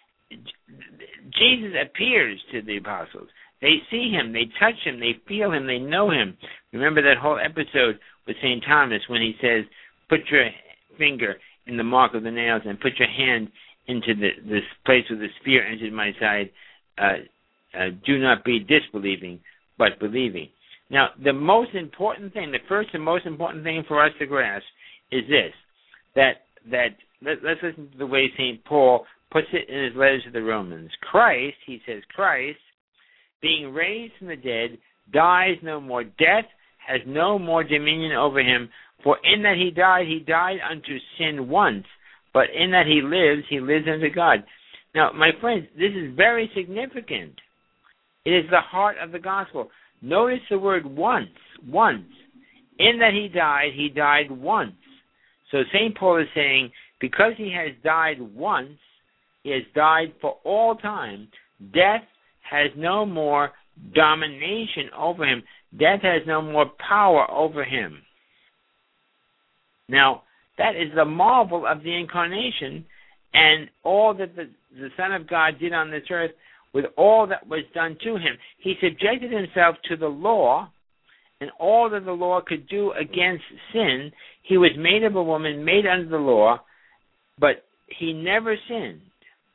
Jesus appears to the apostles. They see him, they touch him, they feel him, they know him. Remember that whole episode with Saint Thomas when he says, put your finger in the mark of the nails and put your hand into the this place where the spear entered my side. Uh, uh, do not be disbelieving, but believing. Now, the most important thing, the first and most important thing for us to grasp is this, that, that let, let's listen to the way Saint Paul puts it in his letters to the Romans. Christ, he says, Christ, being raised from the dead, dies no more. Death has no more dominion over him. For in that he died, he died unto sin once, but in that he lives, he lives unto God. Now, my friends, this is very significant. It is the heart of the gospel. Notice the word once, once. In that he died, he died once. So Saint Paul is saying, because he has died once, he has died for all time. Death has no more domination over him. Death has no more power over him. Now, that is the marvel of the incarnation and all that the, the Son of God did on this earth with all that was done to him. He subjected himself to the law and all that the law could do against sin. He was made of a woman, made under the law, but he never sinned.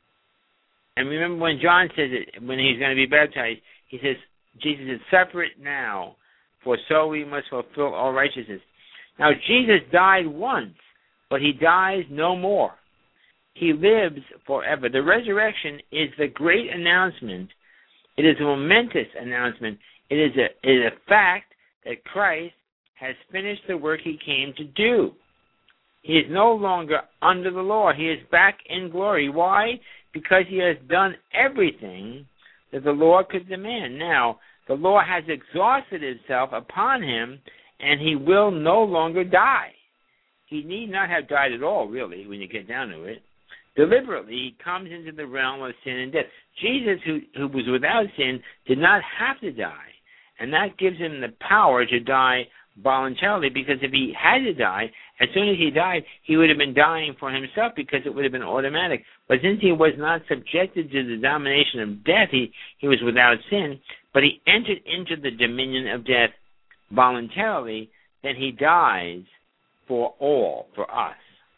And remember when John says it, when he's going to be baptized, he says, Jesus said, suffer it now, for so we must fulfill all righteousness. Now, Jesus died once, but he dies no more. He lives forever. The resurrection is the great announcement. It is a momentous announcement. It is a, it is a fact that Christ has finished the work he came to do. He is no longer under the law. He is back in glory. Why? Because he has done everything that the law could demand. Now, the law has exhausted itself upon him, and he will no longer die. He need not have died at all, really, when you get down to it. Deliberately, he comes into the realm of sin and death. Jesus, who, who was without sin, did not have to die, and that gives him the power to die voluntarily, because if he had to die, as soon as he died, he would have been dying for himself because it would have been automatic. But since he was not subjected to the domination of death, he, he was without sin, but he entered into the dominion of death voluntarily, then he dies for all, for us.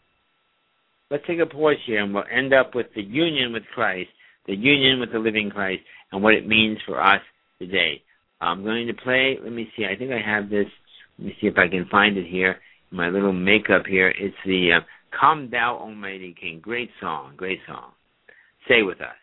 Let's take a pause here, and we'll end up with the union with Christ, the union with the living Christ, and what it means for us today. I'm going to play, let me see, I think I have this. Let me see if I can find it here. My little makeup here. It's the uh, Come Thou Almighty King. Great song, great song. Stay with us.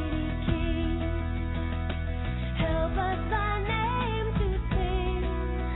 Help us thy name to sing.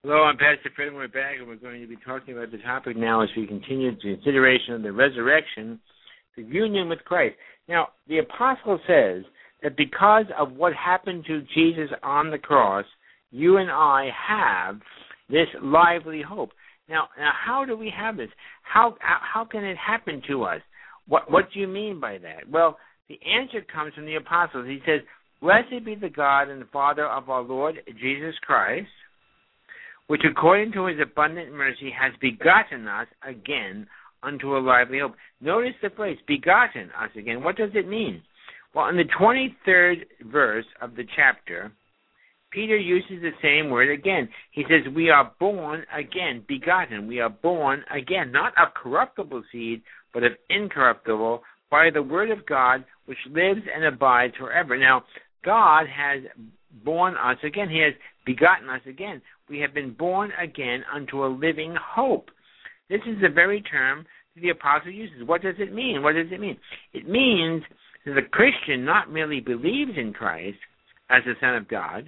Hello, I'm Pastor Fred, and we're back, and we're going to be talking about the topic now as we continue the consideration of the resurrection, the union with Christ. Now, the apostle says that because of what happened to Jesus on the cross, you and I have this lively hope. Now, now how do we have this? How how can it happen to us? What what do you mean by that? Well, the answer comes from the apostles. He says, "Blessed be the God and Father of our Lord Jesus Christ, which according to his abundant mercy has begotten us again unto a lively hope." Notice the phrase, begotten us again. What does it mean? Well, in the twenty-third verse of the chapter, Peter uses the same word again. He says, we are born again, begotten. We are born again, not of corruptible seed, but of incorruptible, by the word of God, which lives and abides forever. Now, God has born us again. He has begotten us again. We have been born again unto a living hope. This is the very term that the apostle uses. What does it mean? What does it mean? It means that the Christian not merely believes in Christ as the Son of God.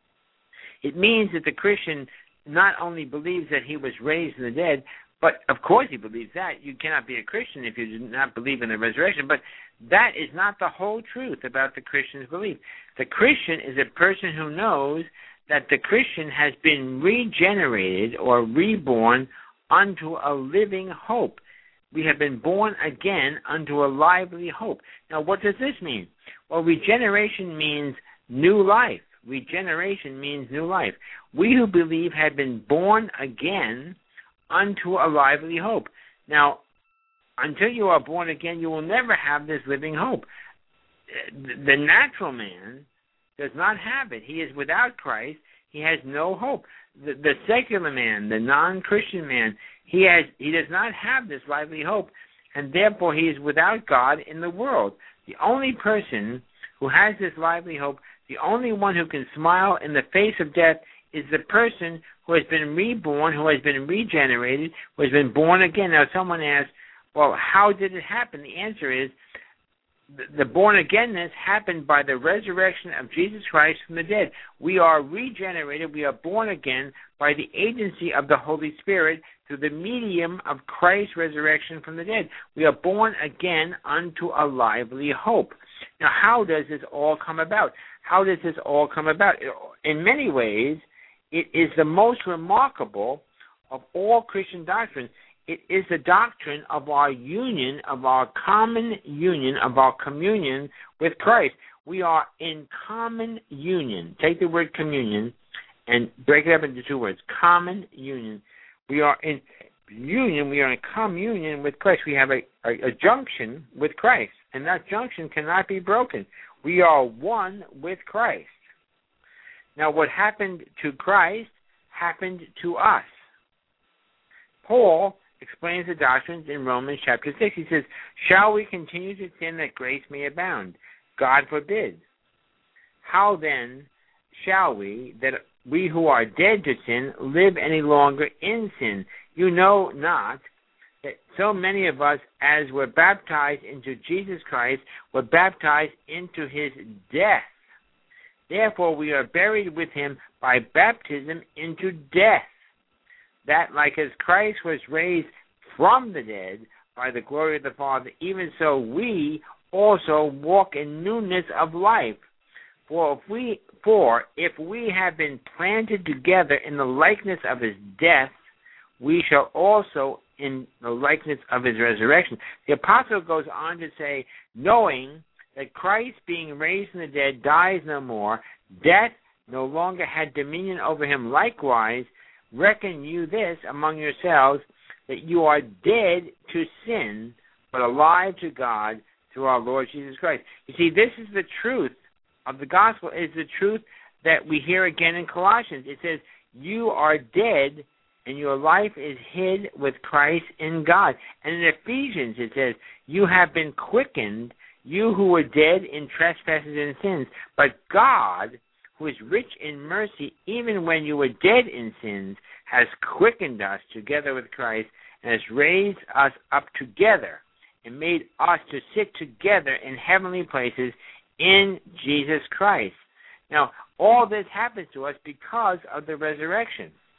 It means that the Christian not only believes that he was raised from the dead, but of course he believes that. You cannot be a Christian if you do not believe in the resurrection. But that is not the whole truth about the Christian's belief. The Christian is a person who knows that the Christian has been regenerated or reborn unto a living hope. We have been born again unto a lively hope. Now, what does this mean? Well, regeneration means new life. Regeneration means new life. We who believe have been born again unto a lively hope. Now, until you are born again, you will never have this living hope. The natural man does not have it. He is without Christ. He has no hope. The, the secular man, the non-Christian man, he has he does not have this lively hope, and therefore he is without God in the world. The only person who has this lively hope, the only one who can smile in the face of death, is the person who has been reborn, who has been regenerated, who has been born again. Now, someone asks, well, how did it happen? The answer is, the born-againness happened by the resurrection of Jesus Christ from the dead. We are regenerated, we are born again by the agency of the Holy Spirit through the medium of Christ's resurrection from the dead. We are born again unto a lively hope. Now, how does this all come about? How does this all come about? In many ways, it is the most remarkable of all Christian doctrines. It is the doctrine of our union, of our common union, of our communion with Christ. We are in common union. Take the word communion and break it up into two words. Common union. We are in union. We are in communion with Christ. We have a, a, a junction with Christ, and that junction cannot be broken. We are one with Christ. Now, what happened to Christ happened to us. Paul explains the doctrines in Romans chapter six. He says, shall we continue to sin that grace may abound? God forbid. How then shall we, that we who are dead to sin, live any longer in sin? You know not that so many of us, as were baptized into Jesus Christ, were baptized into his death. Therefore we are buried with him by baptism into death, that like as Christ was raised from the dead by the glory of the Father, even so we also walk in newness of life. For if we, for if we have been planted together in the likeness of his death, we shall also in the likeness of his resurrection. The apostle goes on to say, knowing that Christ being raised from the dead dies no more, death no longer had dominion over him. Likewise, reckon you this among yourselves, that you are dead to sin, but alive to God through our Lord Jesus Christ. You see, this is the truth of the gospel. It is the truth that we hear again in Colossians. It says, you are dead, and your life is hid with Christ in God. And in Ephesians it says, you have been quickened, you who were dead in trespasses and sins, but God, who is rich in mercy, even when you were dead in sins, has quickened us together with Christ and has raised us up together and made us to sit together in heavenly places in Jesus Christ. Now, all this happens to us because of the resurrection.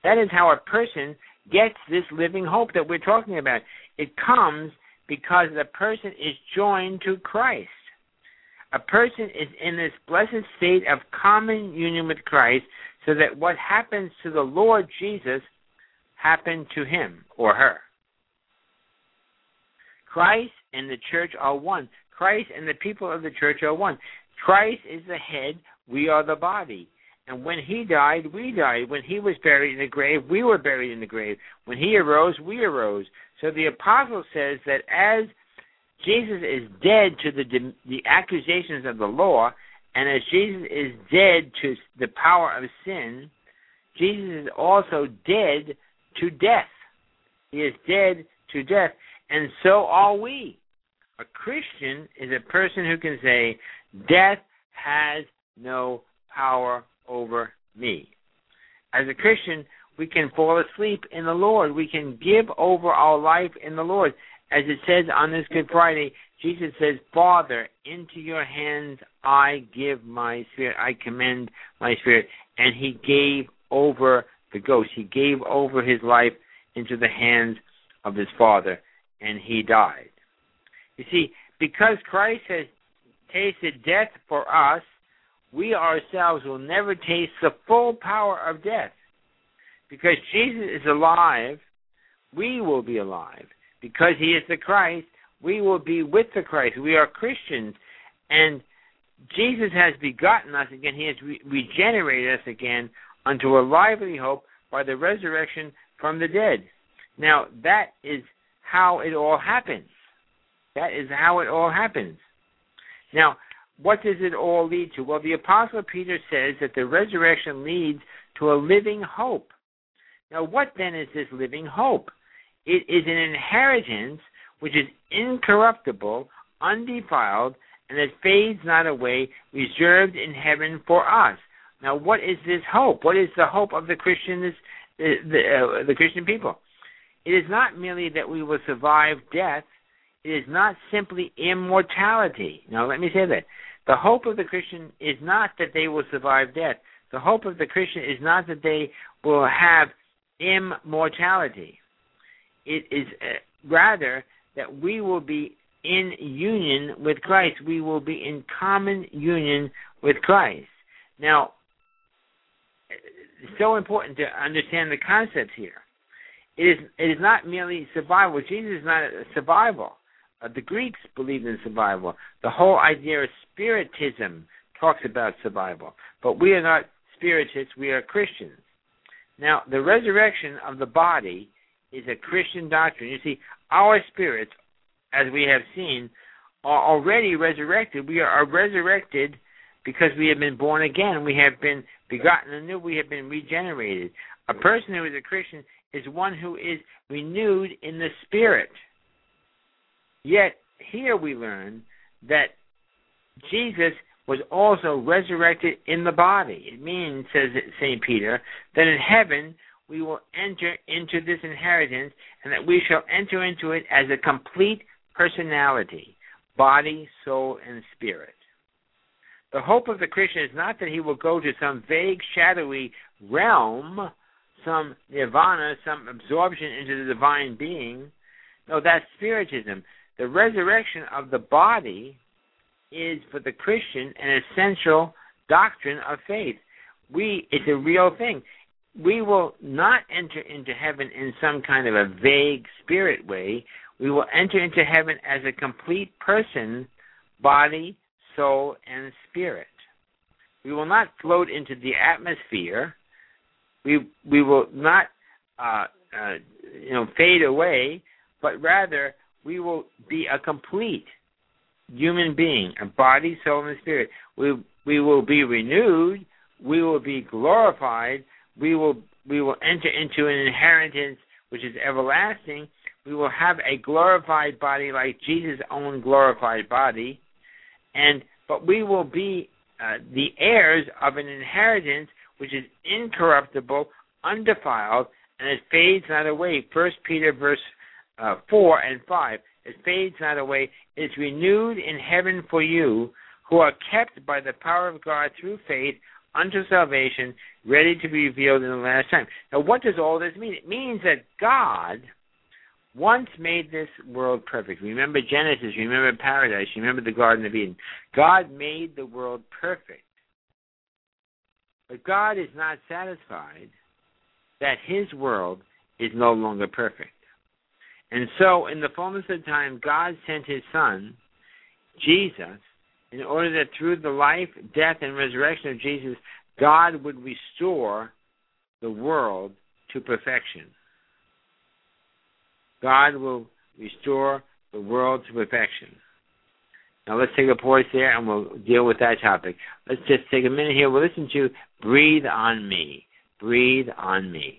That is how a person gets this living hope that we're talking about. It comes because the person is joined to Christ. A person is in this blessed state of common union with Christ, so that what happens to the Lord Jesus happened to him or her. Christ and the church are one. Christ and the people of the church are one. Christ is the head, we are the body. And when he died, we died. When he was buried in the grave, we were buried in the grave. When he arose, we arose. So the apostle says that as Jesus is dead to the the accusations of the law, and as Jesus is dead to the power of sin, Jesus is also dead to death. He is dead to death, and so are we. A Christian is a person who can say, death has no power over me. As a Christian, we can fall asleep in the Lord. We can give over our life in the Lord. As it says on this Good Friday, Jesus says, Father, into your hands I give my spirit. I commend my spirit. And he gave over the ghost. He gave over his life into the hands of his Father, and he died. You see, because Christ has tasted death for us, we ourselves will never taste the full power of death. Because Jesus is alive, we will be alive. Because he is the Christ, we will be with the Christ. We are Christians, and Jesus has begotten us again. He has re- regenerated us again unto a lively hope by the resurrection from the dead. Now, that is how it all happens. That is how it all happens. Now, what does it all lead to? Well, the Apostle Peter says that the resurrection leads to a living hope. Now, what then is this living hope? It is an inheritance which is incorruptible, undefiled, and that fades not away, reserved in heaven for us. Now, what is this hope? What is the hope of the Christian, the, the, uh, the Christian people? It is not merely that we will survive death. It is not simply immortality. Now, let me say that. The hope of the Christian is not that they will survive death. The hope of the Christian is not that they will have immortality. It is uh, rather that we will be in union with Christ. We will be in common union with Christ. Now, it's so important to understand the concepts here. It is, it is not merely survival. Jesus is not a survival. Uh, the Greeks believed in survival. The whole idea of spiritism talks about survival. But we are not spiritists, we are Christians. Now, the resurrection of the body is a Christian doctrine. You see, our spirits, as we have seen, are already resurrected. We are resurrected because we have been born again. We have been begotten anew. We have been regenerated. A person who is a Christian is one who is renewed in the spirit. Yet, here we learn that Jesus was also resurrected in the body. It means, says Saint Peter, that in heaven we will enter into this inheritance, and that we shall enter into it as a complete personality, body, soul, and spirit. The hope of the Christian is not that he will go to some vague, shadowy realm, some nirvana, some absorption into the divine being. No, that's spiritism. The resurrection of the body is, for the Christian, an essential doctrine of faith. We, it's a real thing. We will not enter into heaven in some kind of a vague spirit way. We will enter into heaven as a complete person, body, soul, and spirit. We will not float into the atmosphere. We we will not uh, uh, you know fade away, but rather we will be a complete human being, a body, soul, and spirit. We we will be renewed. We will be glorified. We will we will enter into an inheritance which is everlasting. We will have a glorified body like Jesus' own glorified body, and but we will be uh, the heirs of an inheritance which is incorruptible, undefiled, and it fades not away. First Peter verse uh, four and five. It fades not away. It is renewed in heaven for you, who are kept by the power of God through faith unto salvation, ready to be revealed in the last time. Now, what does all this mean? It means that God once made this world perfect. Remember Genesis, remember paradise, remember the Garden of Eden. God made the world perfect. But God is not satisfied that his world is no longer perfect. And so, in the fullness of time, God sent his Son, Jesus, in order that through the life, death, and resurrection of Jesus, God would restore the world to perfection. God will restore the world to perfection. Now let's take a pause there and we'll deal with that topic. Let's just take a minute here. We'll listen to Breathe on Me. Breathe on Me.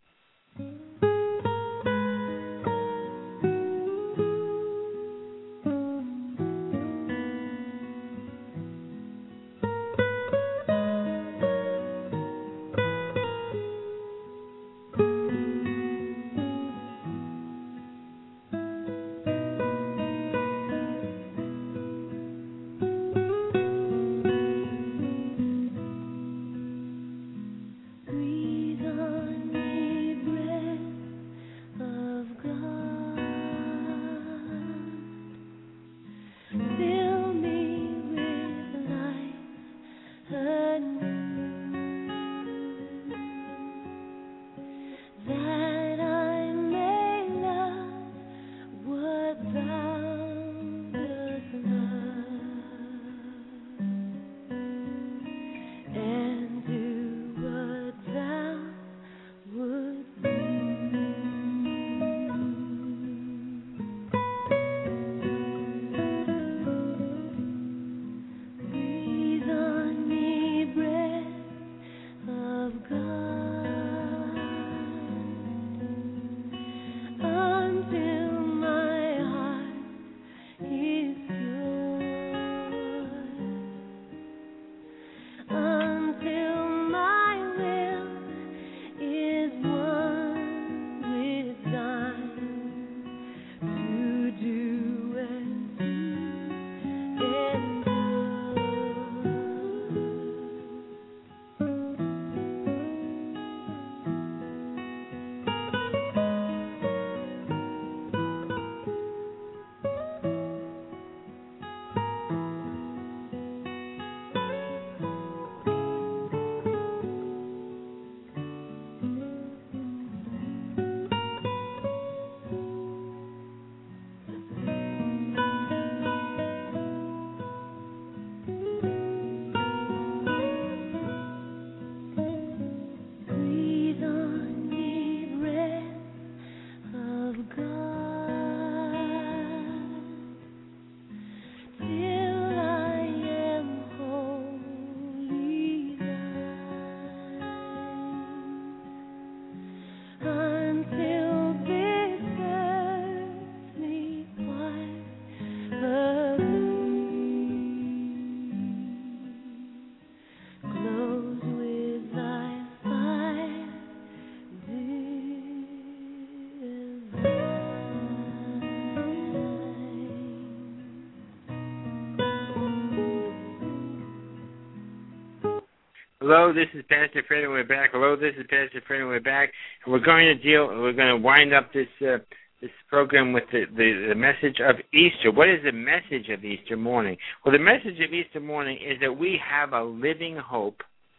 Hello, this is Pastor Fred, and we're back. Hello, this is Pastor Fred, and we're back. And we're going to deal. We're going to wind up this uh, this program with the, the the message of Easter. What is the message of Easter morning? Well, the message of Easter morning is that we have a living hope,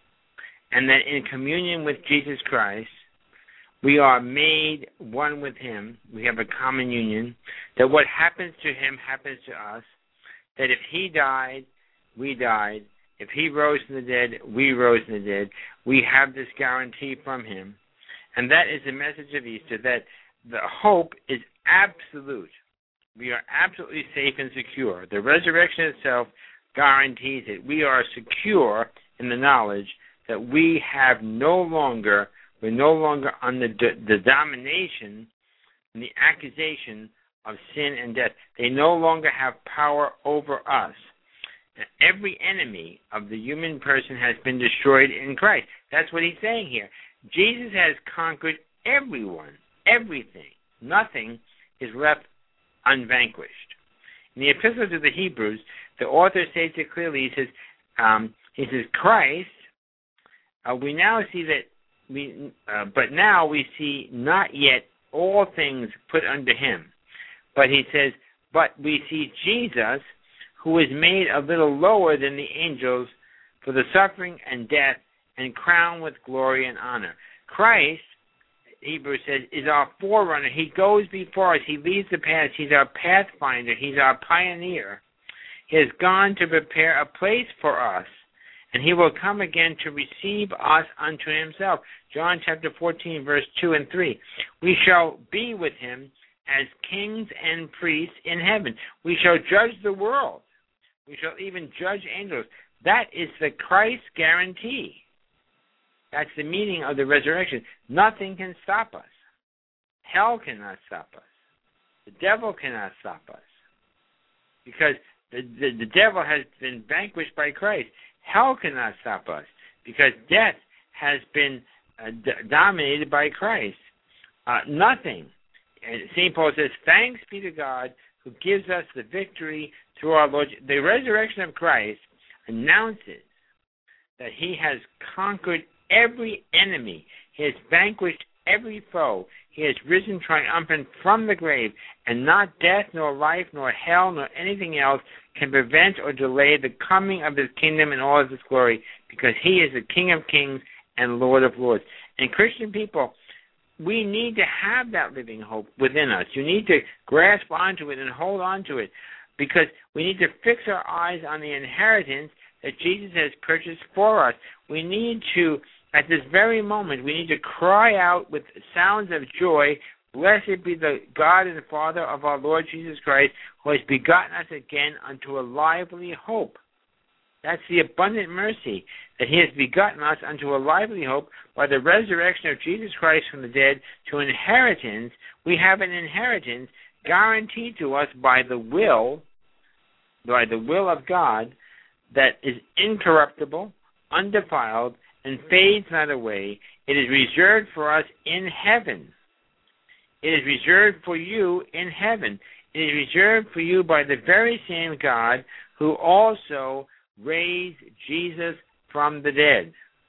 and that in communion with Jesus Christ, we are made one with Him. We have a common union. That what happens to Him happens to us. That if He died, we died. If He rose from the dead, we rose from the dead. We have this guarantee from Him. And that is the message of Easter, that the hope is absolute. We are absolutely safe and secure. The resurrection itself guarantees it. We are secure in the knowledge that we have no longer, we're no longer under the, the domination and the accusation of sin and death. They no longer have power over us. Every enemy of the human person has been destroyed in Christ. That's what he's saying here. Jesus has conquered everyone, everything. Nothing is left unvanquished. In the Epistle to the Hebrews, the author states it clearly. He says, um, he says, Christ Uh, we now see that we, uh, but now we see not yet all things put unto him. But he says, but we see Jesus, who is made a little lower than the angels for the suffering and death, and crowned with glory and honor. Christ, Hebrews says, is our forerunner. He goes before us. He leads the path. He's our pathfinder. He's our pioneer. He has gone to prepare a place for us, and he will come again to receive us unto himself. John chapter fourteen, verse two and three. We shall be with him as kings and priests in heaven. We shall judge the world. We shall even judge angels. That is the Christ guarantee. That's the meaning of the resurrection. Nothing can stop us. Hell cannot stop us. The devil cannot stop us. Because the, the, the devil has been vanquished by Christ. Hell cannot stop us. Because death has been uh, d- dominated by Christ. Uh, nothing. And Saint Paul says, thanks be to God who gives us the victory through our Lord. The resurrection of Christ announces that he has conquered every enemy. He has vanquished every foe. He has risen triumphant from the grave, and not death, nor life, nor hell, nor anything else can prevent or delay the coming of his kingdom and all of his glory, because he is the King of kings and Lord of lords. And Christian people, we need to have that living hope within us. You need to grasp onto it and hold on to it, because we need to fix our eyes on the inheritance that Jesus has purchased for us. We need to, at this very moment, we need to cry out with sounds of joy, blessed be the God and Father of our Lord Jesus Christ, who has begotten us again unto a lively hope. That's the abundant mercy, that he has begotten us unto a lively hope by the resurrection of Jesus Christ from the dead to inheritance. We have an inheritance guaranteed to us by the will, by the will of God, that is incorruptible, undefiled, and fades not away. It is reserved for us in heaven. It is reserved for you in heaven. It is reserved for you by the very same God who also raised Jesus from the dead.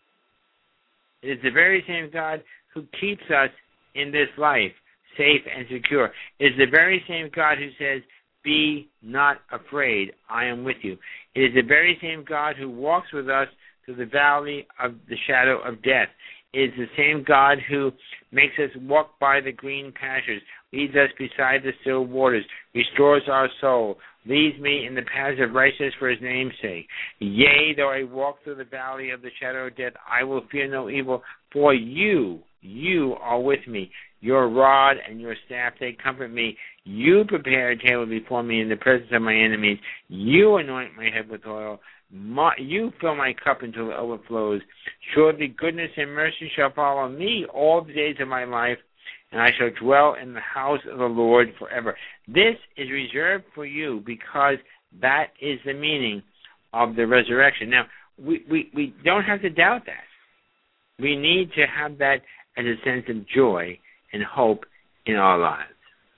It is the very same God who keeps us in this life safe and secure. It is the very same God who says, be not afraid, I am with you. It is the very same God who walks with us through the valley of the shadow of death. It is the same God who makes us walk by the green pastures, leads us beside the still waters, restores our soul, leads me in the paths of righteousness for his name's sake. Yea, though I walk through the valley of the shadow of death, I will fear no evil, for you, you are with me. Your rod and your staff, they comfort me. You prepare a table before me in the presence of my enemies. You anoint my head with oil. My, you fill my cup until it overflows. Surely goodness and mercy shall follow me all the days of my life, and I shall dwell in the house of the Lord forever. This is reserved for you because that is the meaning of the resurrection. Now, we, we, we don't have to doubt that. We need to have that as a sense of joy and hope in our lives.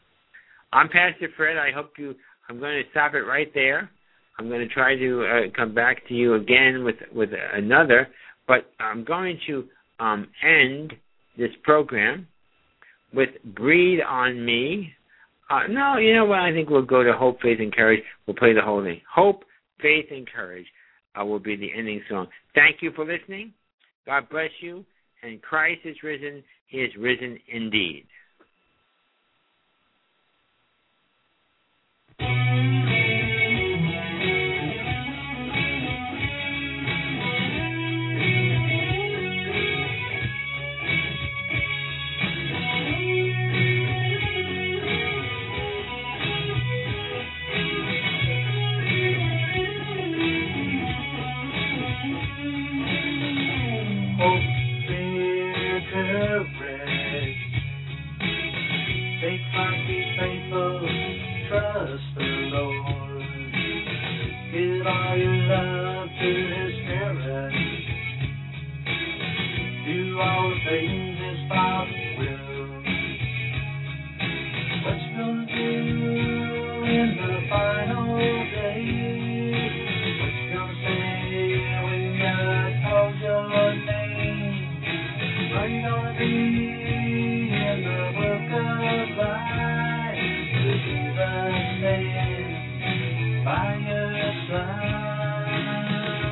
I'm Pastor Fred. I hope you, I'm going to stop it right there. I'm going to try to uh, come back to you again with, with another, but I'm going to um, end this program with Breathe on Me. Uh, no, you know what? I think we'll go to Hope, Faith, and Courage. We'll play the whole thing. Hope, Faith, and Courage uh, will be the ending song. Thank you for listening. God bless you. And Christ is risen. He is risen indeed. What's gonna say when God calls your name? be in the book of life with Jesus standing by your side.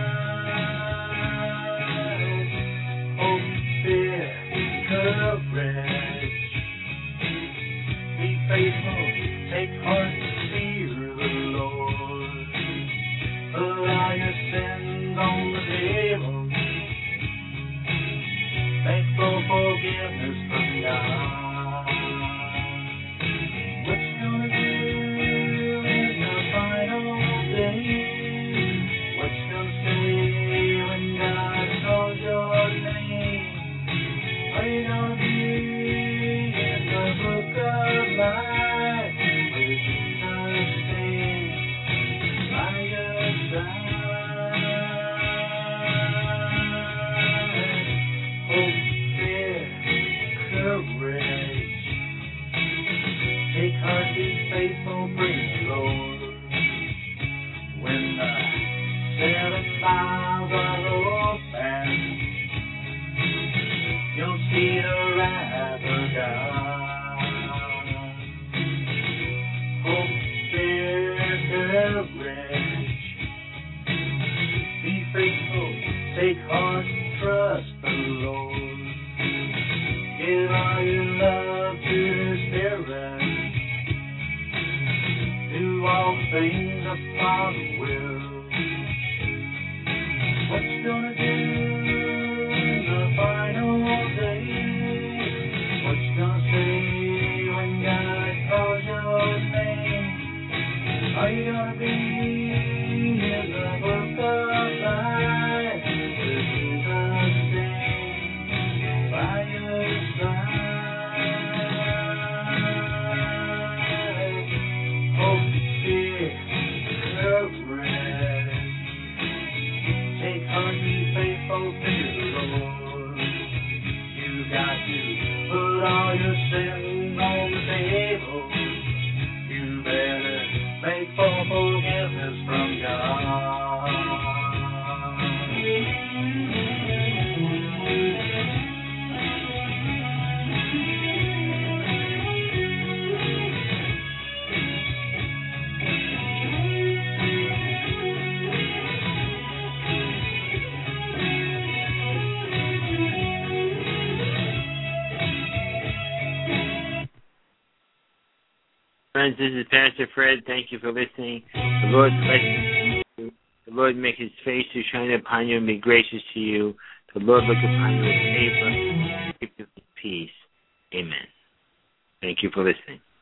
Hope, fear, courage. Be faithful, take heart, fear the Lord. Put all your sins on the table. Thank for forgiveness from God. What you gonna do in the final day? What you gonna say when God calls your name? Are you gonna be in the book of life with Jesus standing by your side? Hope, fear, courage. Take heart, be faithful, praise the Lord. When the seven miles are open, you'll see the wrath of God. Hope, fear, courage. Be faithful, take heart, trust the Lord. Give all your love to His Spirit. Do all the things the Father will. What you gonna do in the final day? What you gonna say when God calls your name? Are you gonna be in the book of life with Jesus standing by your side? Hope, fear, courage. Take heart, be faithful to the Lord. You got to put all your sins on the table. You better beg for forgiveness from God. Friends, this is Pastor Fred. Thank you for listening. The Lord bless you. The Lord make His face to shine upon you and be gracious to you. The Lord look upon you with favor and keep you in peace. Amen. Thank you for listening.